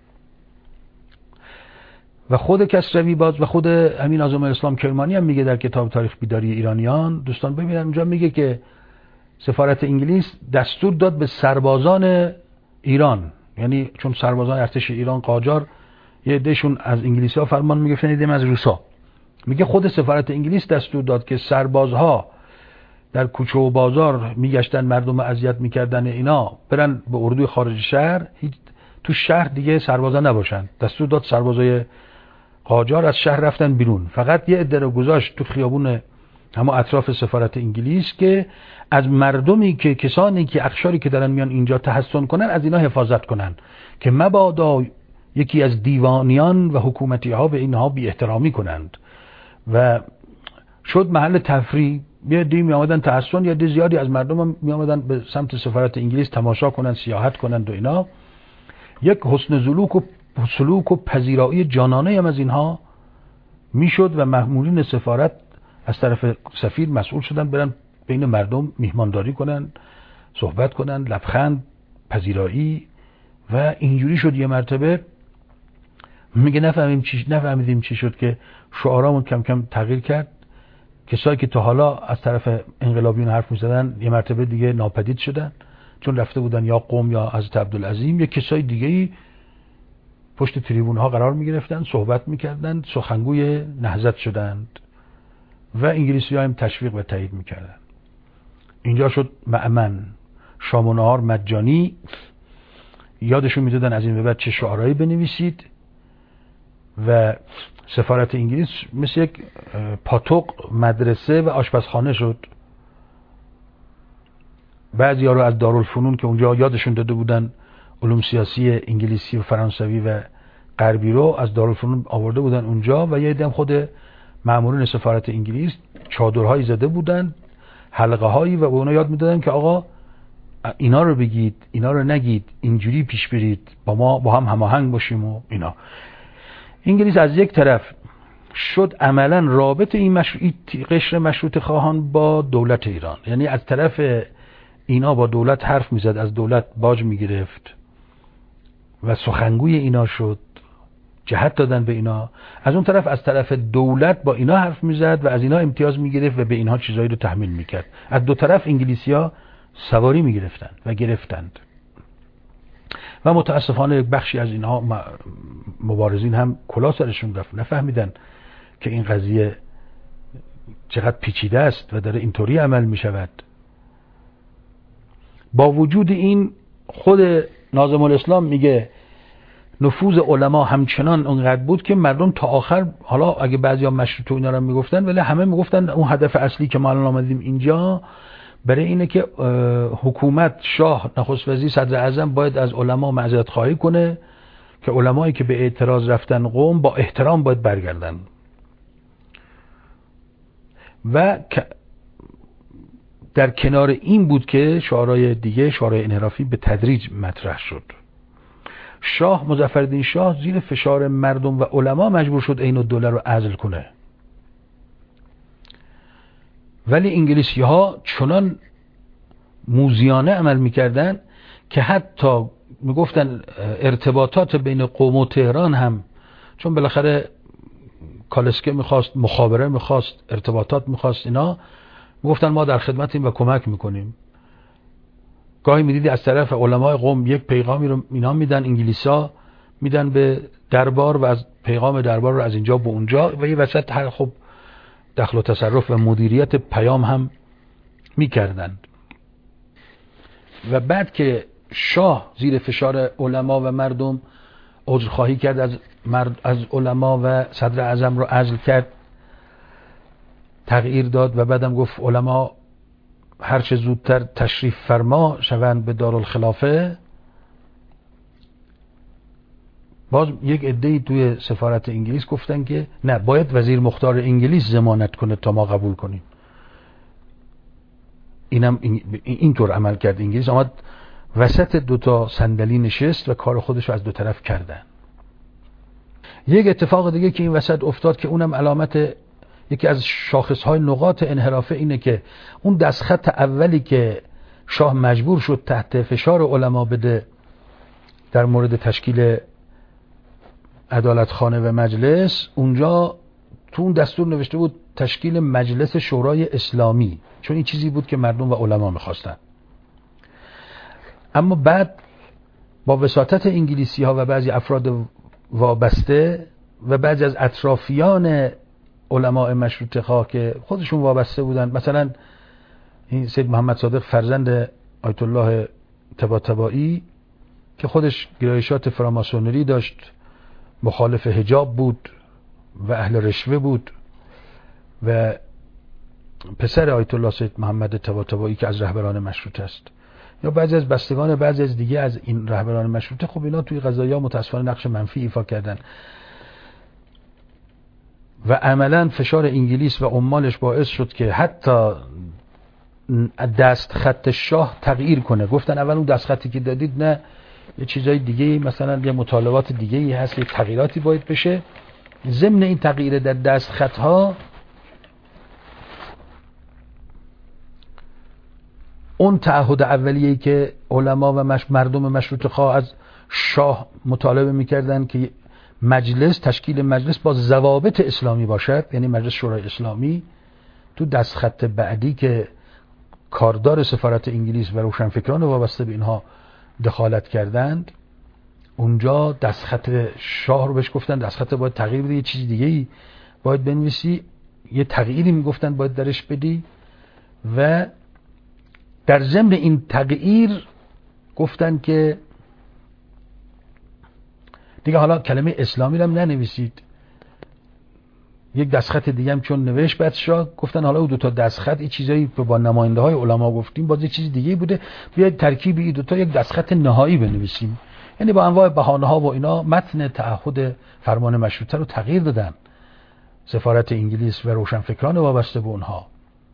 و خود کسروی باز و خود همین ناظم الاسلام کرمانی هم میگه در کتاب تاریخ بیداری ایرانیان، دوستان ببینن اونجا میگه که سفارت انگلیس دستور داد به سربازان ایران، یعنی چون سربازان ارتش ایران قاجار یه عدهشون از انگلیسی ها فرمان میگرفتن، یه عده از روسا، میگه خود سفارت انگلیس دستور داد که سربازها در کوچه و بازار میگشتن مردم اذیت میکردن، اینا برن به اردوی خارج شهر، هیچ تو شهر دیگه سربازا نباشن. دستور داد سربازای قاجار از شهر رفتن بیرون، فقط یه عده رو گذاشت تو خیابون همه اطراف سفارت انگلیس که از مردمی که کسانی که اقشاری که دارن میان اینجا تحسن کنن از اینا حفاظت کنن که مبادا یکی از دیوانیان و حکومتی ها به اینها بی احترامی کنند. و شد محل تفریح، یه دی می آمدن تحسن، یه دی زیادی از مردم هم می آمدن به سمت سفارت انگلیس تماشا کنن، سیاحت کنن و اینا. یک حسن سلوک و سلوک و پذیرایی جانانه هم از اینها میشد و مأمورین سفارت از طرف سفیر مسئول شدن برن بین مردم میهمانداری کنن، صحبت کنن، لبخند، پذیرایی. و اینجوری شد یه مرتبه میگه نفهمیم چی نفهمیدیم چی شد که شعارامون کم کم تغییر کرد. کسایی که تا حالا از طرف انقلابیون حرف میزدن یه مرتبه دیگه ناپدید شدن، چون رفته بودن یا قم یا حضرت عبدالعظیم. یه کسای دیگه‌ای پشت تریبون ها قرار میگرفتن، صحبت میکردن، سخنگوی نهضت شدند و انگلیسی ها هم تشویق و تایید میکردن. اینجا شد مأمن، شام و نهار مجانی. یادشون میدادن از این به بعد چه شعارهایی بنویسید و سفارت انگلیس مثل یک پاتوق مدرسه و آشپزخانه شد. بعضی ها رو از دارالفنون که اونجا یادشون داده بودن علوم سیاسی انگلیسی و فرانسوی و غربی رو، از دارالفنون آورده بودن اونجا و یه عده خود مامورین سفارت انگلیس چادرهایی زده بودن، حلقه هایی، و به اونا یاد میدادن که آقا اینا رو بگید، اینا رو نگید، اینجوری پیش برید، با ما با هم هماهنگ باشیم و اینا. انگلیس از یک طرف شد عملا رابط این مشروع... قشر مشروط خواهان با دولت ایران، یعنی از طرف اینا با دولت حرف میزد، از دولت باج میگرفت و سخنگوی اینا شد، جهت دادن به اینا. از اون طرف از طرف دولت با اینا حرف میزد و از اینا امتیاز میگرفت و به اینها چیزایی رو تحمیل میکرد. از دو طرف انگلیسی‌ها سواری میگرفتن و گرفتند. و متاسفانه یک بخشی از اینها مبارزین هم کلا سرشون رفت، نفهمیدن که این قضیه چقدر پیچیده است و داره اینطوری عمل می شود. با وجود این خود ناظم الاسلام میگه نفوذ علما همچنان اونقدر بود که مردم تا آخر، حالا اگه بعضیا مشروطه اینا رو میگفتن ولی همه میگفتن اون هدف اصلی که ما الان آمدیم اینجا برای اینه که حکومت، شاه، نخست وزیر، صدر اعظم باید از علما معذرت خواهی کنه که علمایی که به اعتراض رفتن قم با احترام باید برگردن. و در کنار این بود که شعارهای دیگه، شعارهای انحرافی به تدریج مطرح شد. شاه مظفرالدین شاه زیر فشار مردم و علما مجبور شد عین الدوله رو عزل کنه. ولی انگلیسی ها چنان موذیانه عمل میکردن که حتی میگفتن ارتباطات بین قم و تهران هم، چون بالاخره کالسکه میخواست، مخابره میخواست، ارتباطات میخواست، اینا میگفتن ما در خدمتیم و کمک میکنیم. گاهی میدیدی از طرف علمای قم یک پیغامی رو اینا میدن، انگلیسا میدن به دربار و از پیغام دربار رو از اینجا به اونجا و یه وسط هر خب دخل و تصرف و مدیریت پیام هم میکردند. و بعد که شاه زیر فشار علما و مردم عذرخواهی کرد از مرد از علما و صدر اعظم رو عزل کرد، تغییر داد و بعدم گفت علما هر چه زودتر تشریف فرما شوند به دارالخلافه. باز یک عده‌ای توی سفارت انگلیس گفتن که نه، باید وزیر مختار انگلیس ضمانت کنه تا ما قبول کنیم. اینم اینطور عمل کرد. انگلیس آمد وسط دوتا صندلی نشست و کار خودش رو از دو طرف کردن. یک اتفاق دیگه که این وسط افتاد که اونم علامت، یکی از شاخصهای نقاط انحرافه اینه که اون دستخط اولی که شاه مجبور شد تحت فشار علما بده در مورد تشکیل عدالتخانه و مجلس، اونجا تو اون دستور نوشته بود تشکیل مجلس شورای اسلامی، چون این چیزی بود که مردم و علما میخواستن. اما بعد با وساطت انگلیسی ها و بعضی افراد وابسته و بعضی از اطرافیان علماء مشروطه خواه که خودشون وابسته بودن، مثلا این سید محمد صادق فرزند آیت الله طباطبایی که خودش گرایشات فراماسونری داشت، مخالف حجاب بود و اهل رشوه بود، و پسر آیت الله سید محمد طباطبایی که از رهبران مشروطه است، یا بعضی از بستگان بعضی از دیگه از این رهبران مشروطه، خب اینا توی قضایا متاسفانه نقش منفی ایفا کردن و عملا فشار انگلیس و عمالش باعث شد که حتی دست خط شاه تغییر کنه. گفتن اول اون دست خطی که دادید نه، یه چیزای دیگه، مثلا یه مطالبات دیگه ای هست، یه تغییراتی باید بشه. ضمن این تغییر در دست خط ها اون تعهد اولیه‌ای که علما و مش... مردم مشروطه خواه از شاه مطالبه میکردن که مجلس، تشکیل مجلس با ضوابط اسلامی باشد، یعنی مجلس شورای اسلامی، تو دستخط بعدی که کاردار سفارت انگلیس و روشنفکران وابسته به اینها دخالت کردند، اونجا دستخط شاه رو بهش گفتن دستخط باید تغییر بده، یه چیز دیگه ای باید بنویسی، یه تغییری میگفتن باید درش بدی. و در ضمن این تغییر گفتن که دیگه حالا کلمه اسلامی رو هم ننویسید. یک دستخط دیگه هم چون نوشت بعد شاه، گفتن حالا اون دو تا دستخط این چیزایی که با نماینده های علما گفتیم باز یه چیز دیگه بوده، بیاید ترکیب این دو تا یک دستخط نهایی بنویسیم. یعنی با انواع بهانه ها و اینا متن تعهد فرمان مشروطه رو تغییر دادن سفارت انگلیس و روشنفکران وابسته به اونها.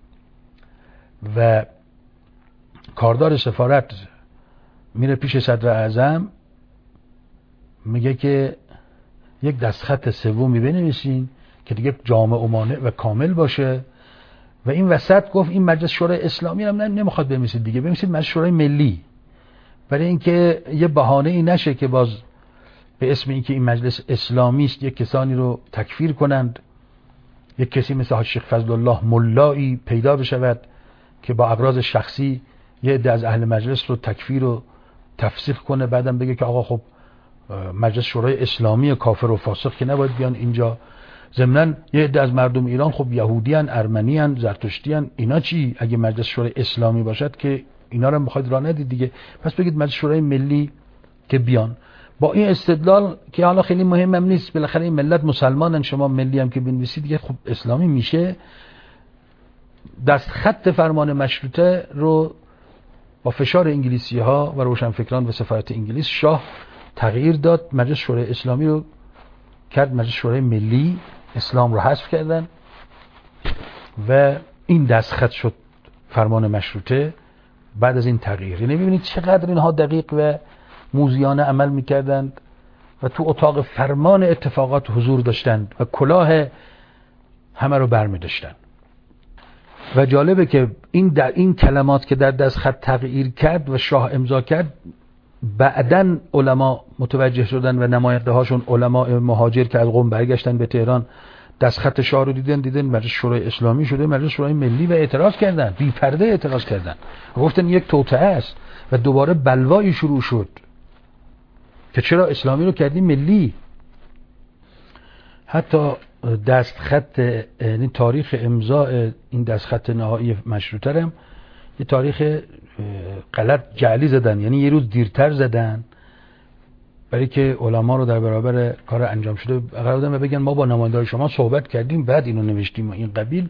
و کاردار سفارت میره پیش صدر اعظم میگه که یک دستخط سومی بنویسین که دیگه جامع و مانع و کامل باشه. و این وسط گفت این مجلس شورای اسلامی هم نمیخواد بنویسید دیگه، بنویسید مجلس شورای ملی، برای اینکه یه بهانه ای نشه که باز به اسم اینکه این مجلس اسلامی است یک کسانی رو تکفیر کنند، یک کسی مثل حاج شیخ فضل الله ملایی پیدا بشود که با اغراض شخصی یه عده از اهل مجلس رو تکفیر و تفسیق کنه، بعدم بگه که آقا خب مجلس شورای اسلامی کافر و فاسق که نباید بیان اینجا. ضمناً یه عده از مردم ایران خب یهودیان، ارمنیان، زرتشتیان، اینا چی؟ اگه مجلس شورای اسلامی باشد که اینا رو میخواید راه ندید دیگه، پس بگید مجلس شورای ملی که بیان. با این استدلال که حالا خیلی مهمم نیست، بالاخره این ملت مسلمانن، شما ملی هم که بنویسید دیگه خب اسلامی میشه. دست خط فرمان مشروطه رو با فشار انگلیسی ها و روشنفکران و سفارت انگلیس شاه تغییر داد، مجلس شورای اسلامی رو کرد مجلس شورای ملی، اسلام رو حذف کردن و این دست خط شد فرمان مشروطه بعد از این تغییر. یعنی ببینید چقدر اینها دقیق و موذیانه عمل میکردند و تو اتاق فرمان اتفاقات حضور داشتند و کلاه همه رو برمی داشتند. و جالبه که این در این کلمات که در دست خط تغییر کرد و شاه امضا کرد، بعدن علما متوجه شدن و نماینده هاشون علما مهاجر که از قم برگشتن به تهران دست خط شاه رو دیدن دیدن مجلس شورای اسلامی شده مجلس شورای ملی و اعتراض کردن، بی پرده اعتراض کردن، گفتن یک توطئه است و دوباره بلوایی شروع شد که چرا اسلامی رو کردیم ملی. حتی دست خط، یعنی تاریخ امضاء این دست خط نهایی مشروطه هم یه تاریخ غلط جعلی زدن، یعنی یه روز دیرتر زدن برای که علما رو در برابر کار انجام شده قرار بدن و بگن ما با نمایندگان شما صحبت کردیم بعد اینو نوشتیم و این قبیل.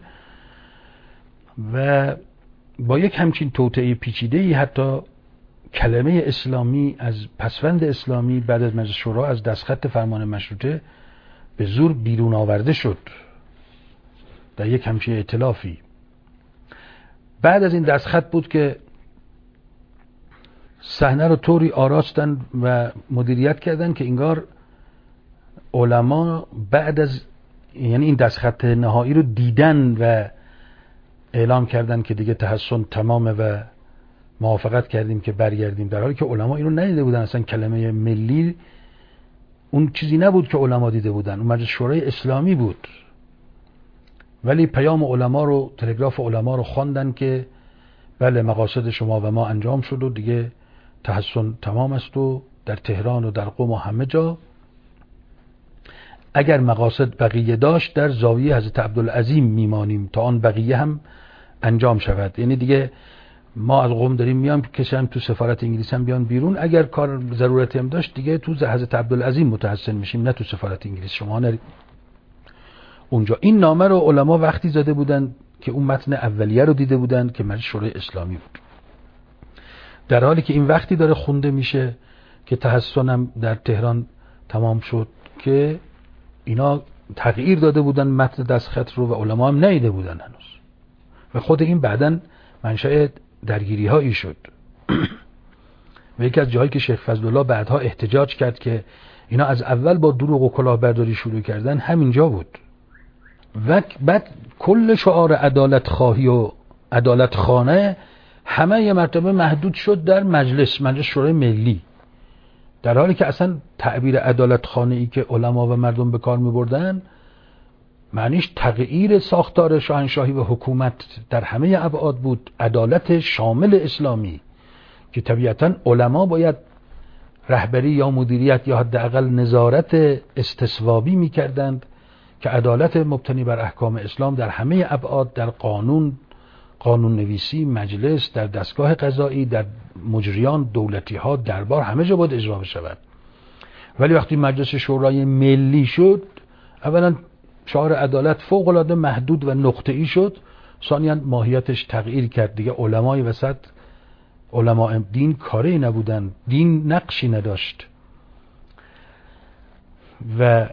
و با یک همچین توطئه پیچیده‌ای حتی کلمه اسلامی از پسوند اسلامی بعد از مجلس شورا از دستخط فرمان مشروطه به زور بیرون آورده شد در یک همچین ائتلافی. بعد از این دستخط بود که صحنه رو طوری آراستن و مدیریت کردن که انگار علما بعد از یعنی این دستخط نهایی رو دیدن و اعلام کردن که دیگه تحسن تمامه و موافقت کردیم که برگردیم، در حالی که علما اینو ندیده بودن. اصلا کلمه ملی اون چیزی نبود که علما دیده بودن، اون مجلس شورای اسلامی بود. ولی پیام علما رو، تلگراف علما رو خواندن که بله مقاصد شما و ما انجام شد و دیگه تحسن تمام است و در تهران و در قم و همه جا اگر مقاصد بقیه داشت در زاویه حضرت عبدالعظیم میمانیم تا آن بقیه هم انجام شود. یعنی دیگه ما از قم داریم میام، کسی هم تو سفارت انگلیس هم بیان بیرون، اگر کار ضرورتی هم داشت دیگه تو حضرت عبدالعظیم متحسن میشیم، نه تو سفارت انگلیس، شما نرید اونجا. این نامه رو علما وقتی زده بودن که اون متن اولیه رو دیده بودن که مجلس شورای اسلامی بود، در حالی که این وقتی داره خونده میشه که تحسنم در تهران تمام شد که اینا تغییر داده بودن متن دستخط رو و علما هم ندیده بودن هنوز. و خود این بعدن منشأ درگیری هایی شد. و یکی از جاهایی که شیخ فضلالله بعدها احتجاج کرد که اینا از اول با دروغ و کلاهبرداری شروع کردن همینجا بود. و بعد کل شعار عدالت خواهی و عدالت خانه همه یه مرتبه محدود شد در مجلس مجلس شورای ملی، در حالی که اصلا تعبیر عدالت خانه ای که علما و مردم به کار می بردن معنیش تغییر ساختار شاهنشاهی و حکومت در همه ابعاد بود، عدالت شامل اسلامی که طبیعتا علما باید رهبری یا مدیریت یا حداقل نظارت استصوابی می کردند که عدالت مبتنی بر احکام اسلام در همه ابعاد، در قانون، قانون نویسی، مجلس، در دستگاه قضایی، در مجریان دولتی ها، دربار، همه جا باید اجرا بشود. ولی وقتی مجلس شورای ملی شد، اولا شعار عدالت فوق العاده محدود و نقطه‌ای شد، ثانیاً ماهیتش تغییر کرد، دیگه علمای وسط علماء دین کاری نبودن، دین نقشی نداشت. و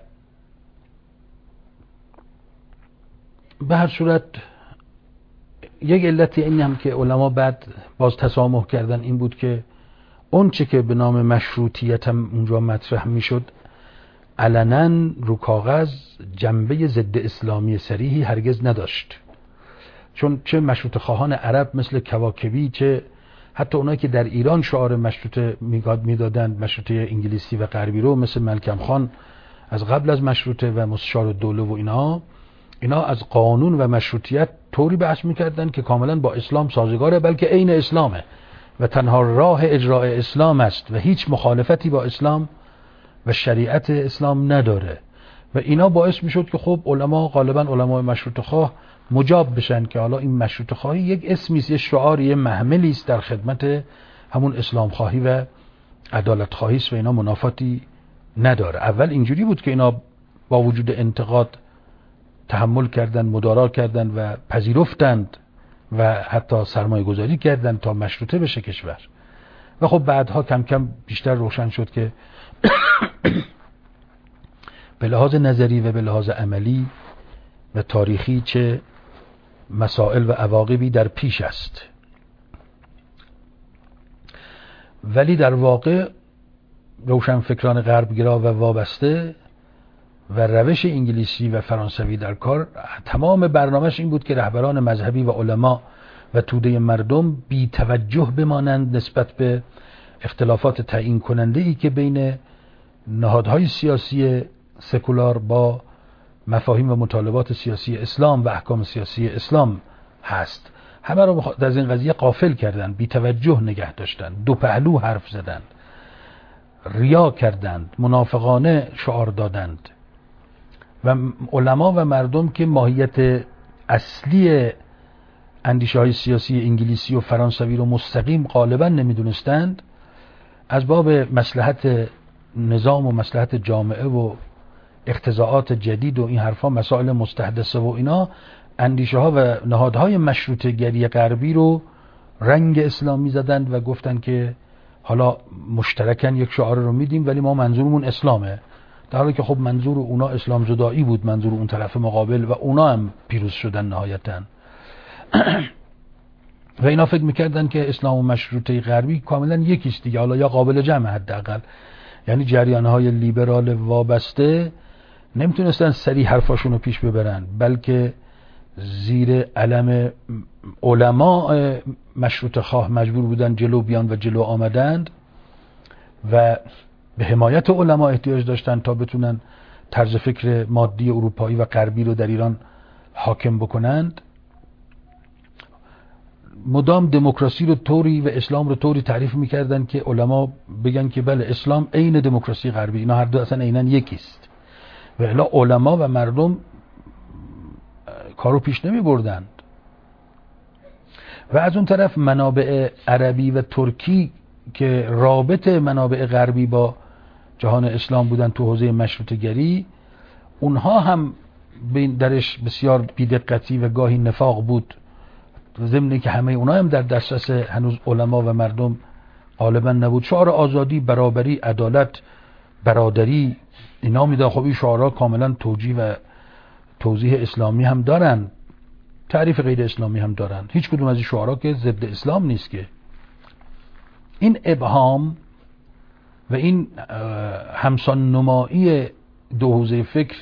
به هر صورت یک علتی این هم که علما بعد باز تسامح کردن این بود که اون چه که به نام مشروطیت هم اونجا مطرح میشد علنا رو کاغذ جنبه ضد اسلامی صریحی هرگز نداشت، چون چه مشروط خواهان عرب مثل کواکبی، چه حتی اونایی که در ایران شعار مشروطه میدادند، مشروطه انگلیسی و غربی رو، مثل ملکم خان از قبل از مشروطه و مستشار الدوله و اینا اینا از قانون و مشروطیت طوری بحث میکردن که کاملا با اسلام سازگاره، بلکه عین اسلامه. و تنها راه اجرای اسلام است و هیچ مخالفتی با اسلام و شریعت اسلام نداره و اینا باعث میشد که خب علما غالبا علمای مشروطه خواه مجاب بشن که حالا این مشروطه خواهی یک اسمی است، یک شعاری، یک محملی است در خدمت همون اسلام خواهی و عدالت خواهی است و اینا منافاتی نداره. اول اینجوری بود که اینا با وجود انتقاد تحمل کردن، مدارا کردن و پذیرفتند و حتی سرمایه گذاری کردن تا مشروطه بشه کشور و خب بعدها کم کم بیشتر روشن شد که به لحاظ نظری و به لحاظ عملی و تاریخی چه مسائل و عواقبی در پیش است. ولی در واقع روشنفکران غربگرا و وابسته و روش انگلیسی و فرانسوی در کار تمام برنامهش این بود که رهبران مذهبی و علما و توده مردم بی توجه بمانند نسبت به اختلافات تعیین کننده ای که بین نهادهای سیاسی سکولار با مفاهیم و مطالبات سیاسی اسلام و احکام سیاسی اسلام هست، همه رو از این قضیه غافل کردند، بی توجه نگه داشتند، دو پهلو حرف زدند، ریا کردند، منافقانه شعار دادند و علما و مردم که ماهیت اصلی اندیشه های سیاسی انگلیسی و فرانسوی رو مستقیم غالبا نمیدونستند، از باب مصلحت نظام و مصلحت جامعه و اقتضاعات جدید و این حرفا، مسائل مستحدثه و اینا، اندیشه ها و نهادهای مشروطه گری غربی رو رنگ اسلامی زدند و گفتند که حالا مشترکاً یک شعار رو میدیم ولی ما منظورمون اسلامه، در حالی که خب منظور اونا اسلام زدایی بود، منظور اون طرف مقابل، و اونا هم پیروز شدن نهایتاً. و اینا فکر میکردن که اسلام و مشروطه غربی کاملا یکیست دیگه، حالا یا قابل جمع حداقل. یعنی جریانهای لیبرال وابسته نمیتونستن سریع حرفاشون رو پیش ببرن، بلکه زیر علم علماء مشروطه خواه مجبور بودن جلو بیان و جلو آمدند و به حمایت علما احتیاج داشتن تا بتونن طرز فکر مادی اروپایی و غربی رو در ایران حاکم بکنند. مدام دموکراسی رو طوری و اسلام رو طوری تعریف میکردن که علما بگن که بله اسلام عین دموکراسی غربی، اینا هر دو اصلا عیناً یکیست، و الا علما و مردم کارو پیش نمی بردند. و از اون طرف منابع عربی و ترکی که رابط منابع غربی با جهان اسلام بودن تو حوزه مشروطه گری، اونها هم درش بسیار بی‌دقتی و گاهی نفاق بود، ضمن که همه اونها هم در دسترس هنوز علما و مردم غالبا نبود. شعار آزادی، برابری، عدالت، برادری، اینا میده. خب این شعارها کاملا توجیه و توضیح اسلامی هم دارن، تعریف غیر اسلامی هم دارن، هیچ کدوم از این شعارها که ضد اسلام نیست که. این ابهام و این همسان نمایی دو حوزه فکر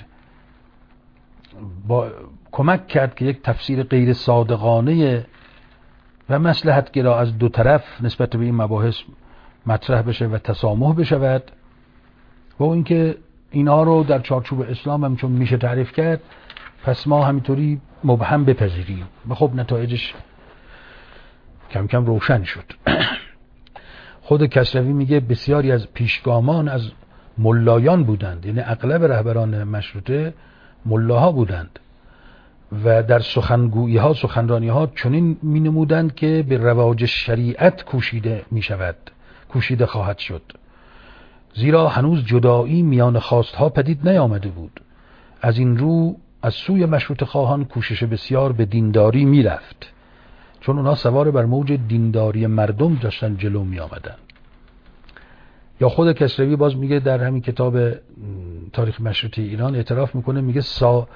با کمک کرد که یک تفسیر غیر صادقانه و مصلحت‌گرا از دو طرف نسبت به این مباحث مطرح بشه و تسامح بشود، و اینکه اینا رو در چارچوب اسلام هم چون میشه تعریف کرد، پس ما همینطوری مبهم بپذیریم. و خب نتایجش کم کم روشن شد. خود کسروی میگه بسیاری از پیشگامان از ملایان بودند، یعنی اغلب رهبران مشروطه ملاها بودند و در سخنگویی ها، سخنرانی ها چنین می نمودند که به رواج شریعت کوشیده می شود، کوشیده خواهد شد، زیرا هنوز جدایی میان خواستها پدید نیامده بود. از این رو از سوی مشروطه خواهان کوشش بسیار به دینداری می رفت، چون اونا سوار بر موج دینداری مردم داشتن جلو می آمدن. یا خود کسروی باز میگه در همین کتاب تاریخ مشروطه ایران اعتراف میکنه، میگه سا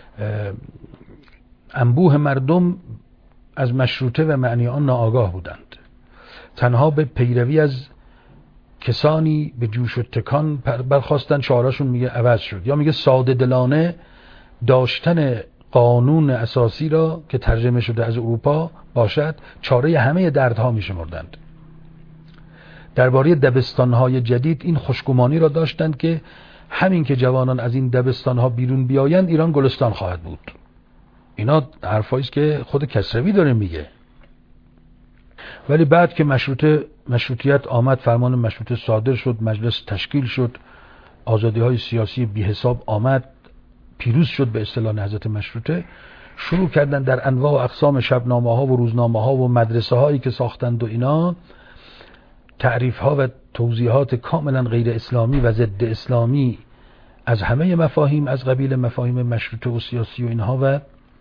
انبوه مردم از مشروطه و معنی آن ناآگاه بودند، تنها به پیروی از کسانی به جوش و تکان برخواستن شعارشون میگه عوض شد. یا میگه ساده دلانه داشتن قانون اساسی را که ترجمه شده از اروپا باشد چاره همه دردها میشمردند. درباره دبستان‌های جدید این خوشگمانی را داشتند که همین که جوانان از این دبستان‌ها بیرون بیایند ایران گلستان خواهد بود. اینا حرفایی است که خود کسروی داره میگه. ولی بعد که مشروطه مشروطیت آمد، فرمان مشروطه صادر شد، مجلس تشکیل شد، آزادی‌های سیاسی بی حساب آمد، پیروز شد به اصطلاح نهضت مشروطه، شروع کردن در انواع و اقسام شبنامه‌ها و روزنامه‌ها و مدرسه‌هایی که ساختند و اینا تعریف‌ها و توضیحات کاملا غیر اسلامی و ضد اسلامی از همه مفاهیم از قبیل مفاهیم مشروطه و سیاسی و اینها و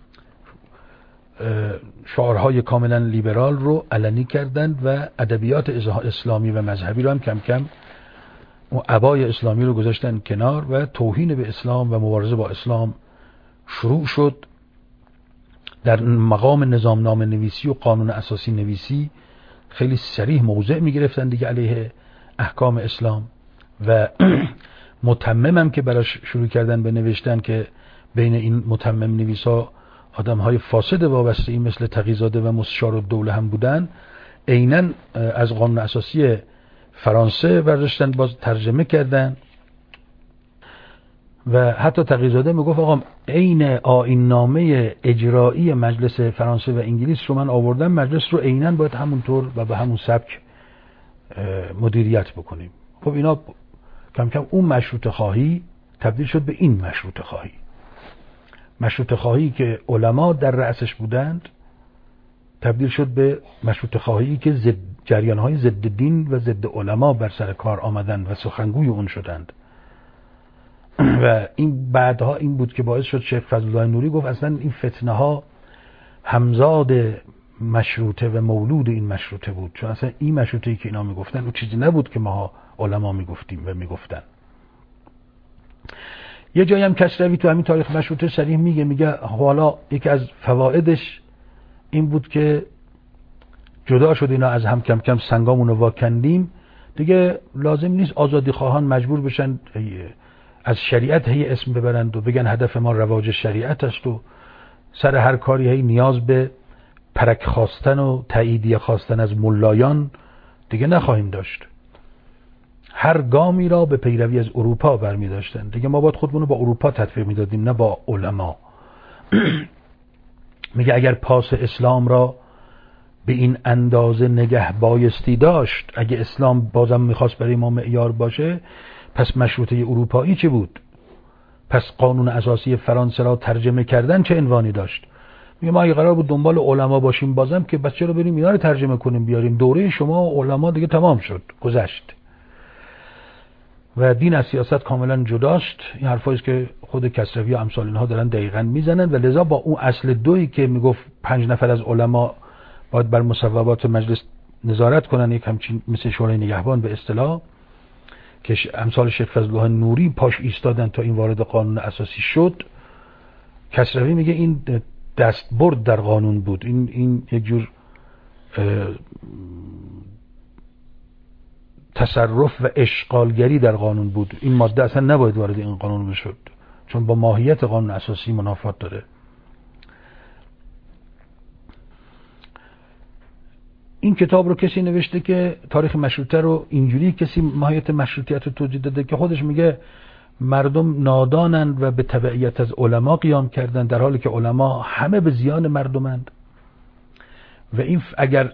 شعارهای کاملا لیبرال رو علنی کردند و ادبیات اسلامی و مذهبی رو هم کم کم و عبای اسلامی رو گذاشتن کنار و توهین به اسلام و مبارزه با اسلام شروع شد. در مقام نظامنامه نویسی و قانون اساسی نویسی خیلی صریح موضع می گرفتن دیگه علیه احکام اسلام و متمم هم که براش شروع کردن به نوشتن که بین این متمم نویسا آدم های فاسد وابسته این مثل تقی‌زاده و مستشار الدوله هم بودن، عیناً از قانون اساسی فرانسه برداشتن باز ترجمه کردن و حتی تقی‌زاده میگفت آقا عین آیین نامه اجرایی مجلس فرانسه و انگلیس رو من آوردم، مجلس رو عیناً باید همونطور و به همون سبک مدیریت بکنیم. خب اینا کم کم اون مشروطه خواهی تبدیل شد به این مشروطه خواهی. مشروطه خواهی که علما در رأسش بودند تبدیل شد به مشروطه خواهی که ضد جریان‌های ضد دین و ضد علما بر سر کار آمدند و سخنگوی اون شدند. و این بعدها این بود که باعث شد شیخ فضلالله نوری گفت اصلا این فتنه ها همزاد مشروطه و مولود این مشروطه بود، چون اصلا این مشروطه‌ای که اینا میگفتن اون چیزی نبود که ما علما میگفتیم و میگفتن. یه جایی هم کسروی تو همین تاریخ مشروطه صریح میگه میگه حالا یکی از فوایدش این بود که جدا شد اینا از هم، کم کم سنگامون رو واکندیم دیگه، لازم نیست آزادی خواهان مجبور بشن از شریعت هی اسم ببرند و بگن هدف ما رواج شریعت است و سر هر کاری هی نیاز به پرک خواستن و تاییدیه خواستن از ملایان دیگه نخواهیم داشت. هر گامی را به پیروی از اروپا برمی داشتن دیگه، ما باید خودمون رو با اروپا تطبیق میدادیم نه با علما. میگه اگر پاس اسلام را به این اندازه نگه بایستی داشت، اگه اسلام بازم میخواست برای ما معیار باشه، پس مشروطه اروپایی چه بود؟ پس قانون اساسی فرانسه را ترجمه کردن چه عنوانی داشت؟ میگه ما اگه قرار بود دنبال علما باشیم بازم که بس چرا بریم اینا رو ترجمه کنیم بیاریم؟ دوره شما و علما دیگه تمام شد، گذشت و دین از سیاست کاملا جداست. این حرفایی است که خود کسروی و امثال اینها دارن دقیقاً میزنن و لذا با اون اصل دویی که میگفت پنج نفر از علما باید بر مصوبات مجلس نظارت کنن، یک همچین مثل شورای نگهبان به اصطلاح که امثال شیخ فضلالله نوری پاش ایستادن تا این وارد قانون اساسی شد، کسروی میگه این دستبرد در قانون بود، این این یک جور تصرف و اشغالگری در قانون بود، این ماده اصلا نباید وارد این قانون بشد چون با ماهیت قانون اساسی منافات داره. این کتاب رو کسی نوشته که تاریخ مشروطه رو اینجوری کسی ماهیت مشروطیت رو توضیح داده که خودش میگه مردم نادانند و به تبعیت از علما قیام کردند، در حالی که علما همه به زیان مردمند. و این اگر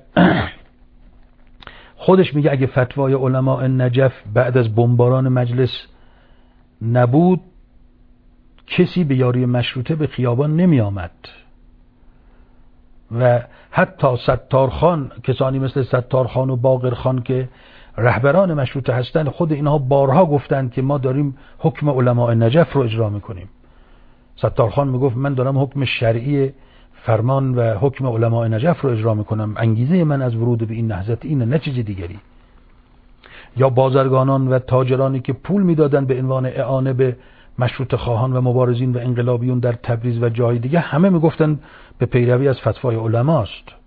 خودش میگه اگه فتوای علماء نجف بعد از بمباران مجلس نبود کسی به یاری مشروطه به خیابان نمی آمد و حتی ستارخان، کسانی مثل ستارخان و باقرخان که رهبران مشروطه هستند، خود اینها بارها گفتند که ما داریم حکم علماء نجف رو اجرا میکنیم. ستارخان میگفت من دارم حکم شرعی فرمان و حکم علماء نجف رو اجرا میکنم، انگیزه من از ورود به این نهضت اینه نه چیز دیگری. یا بازرگانان و تاجرانی که پول میدادن به عنوان اعانه به مشروطه خواهان و مبارزین و انقلابیون در تبریز و جای دیگه، همه میگفتن به پیروی از فتوای علماست.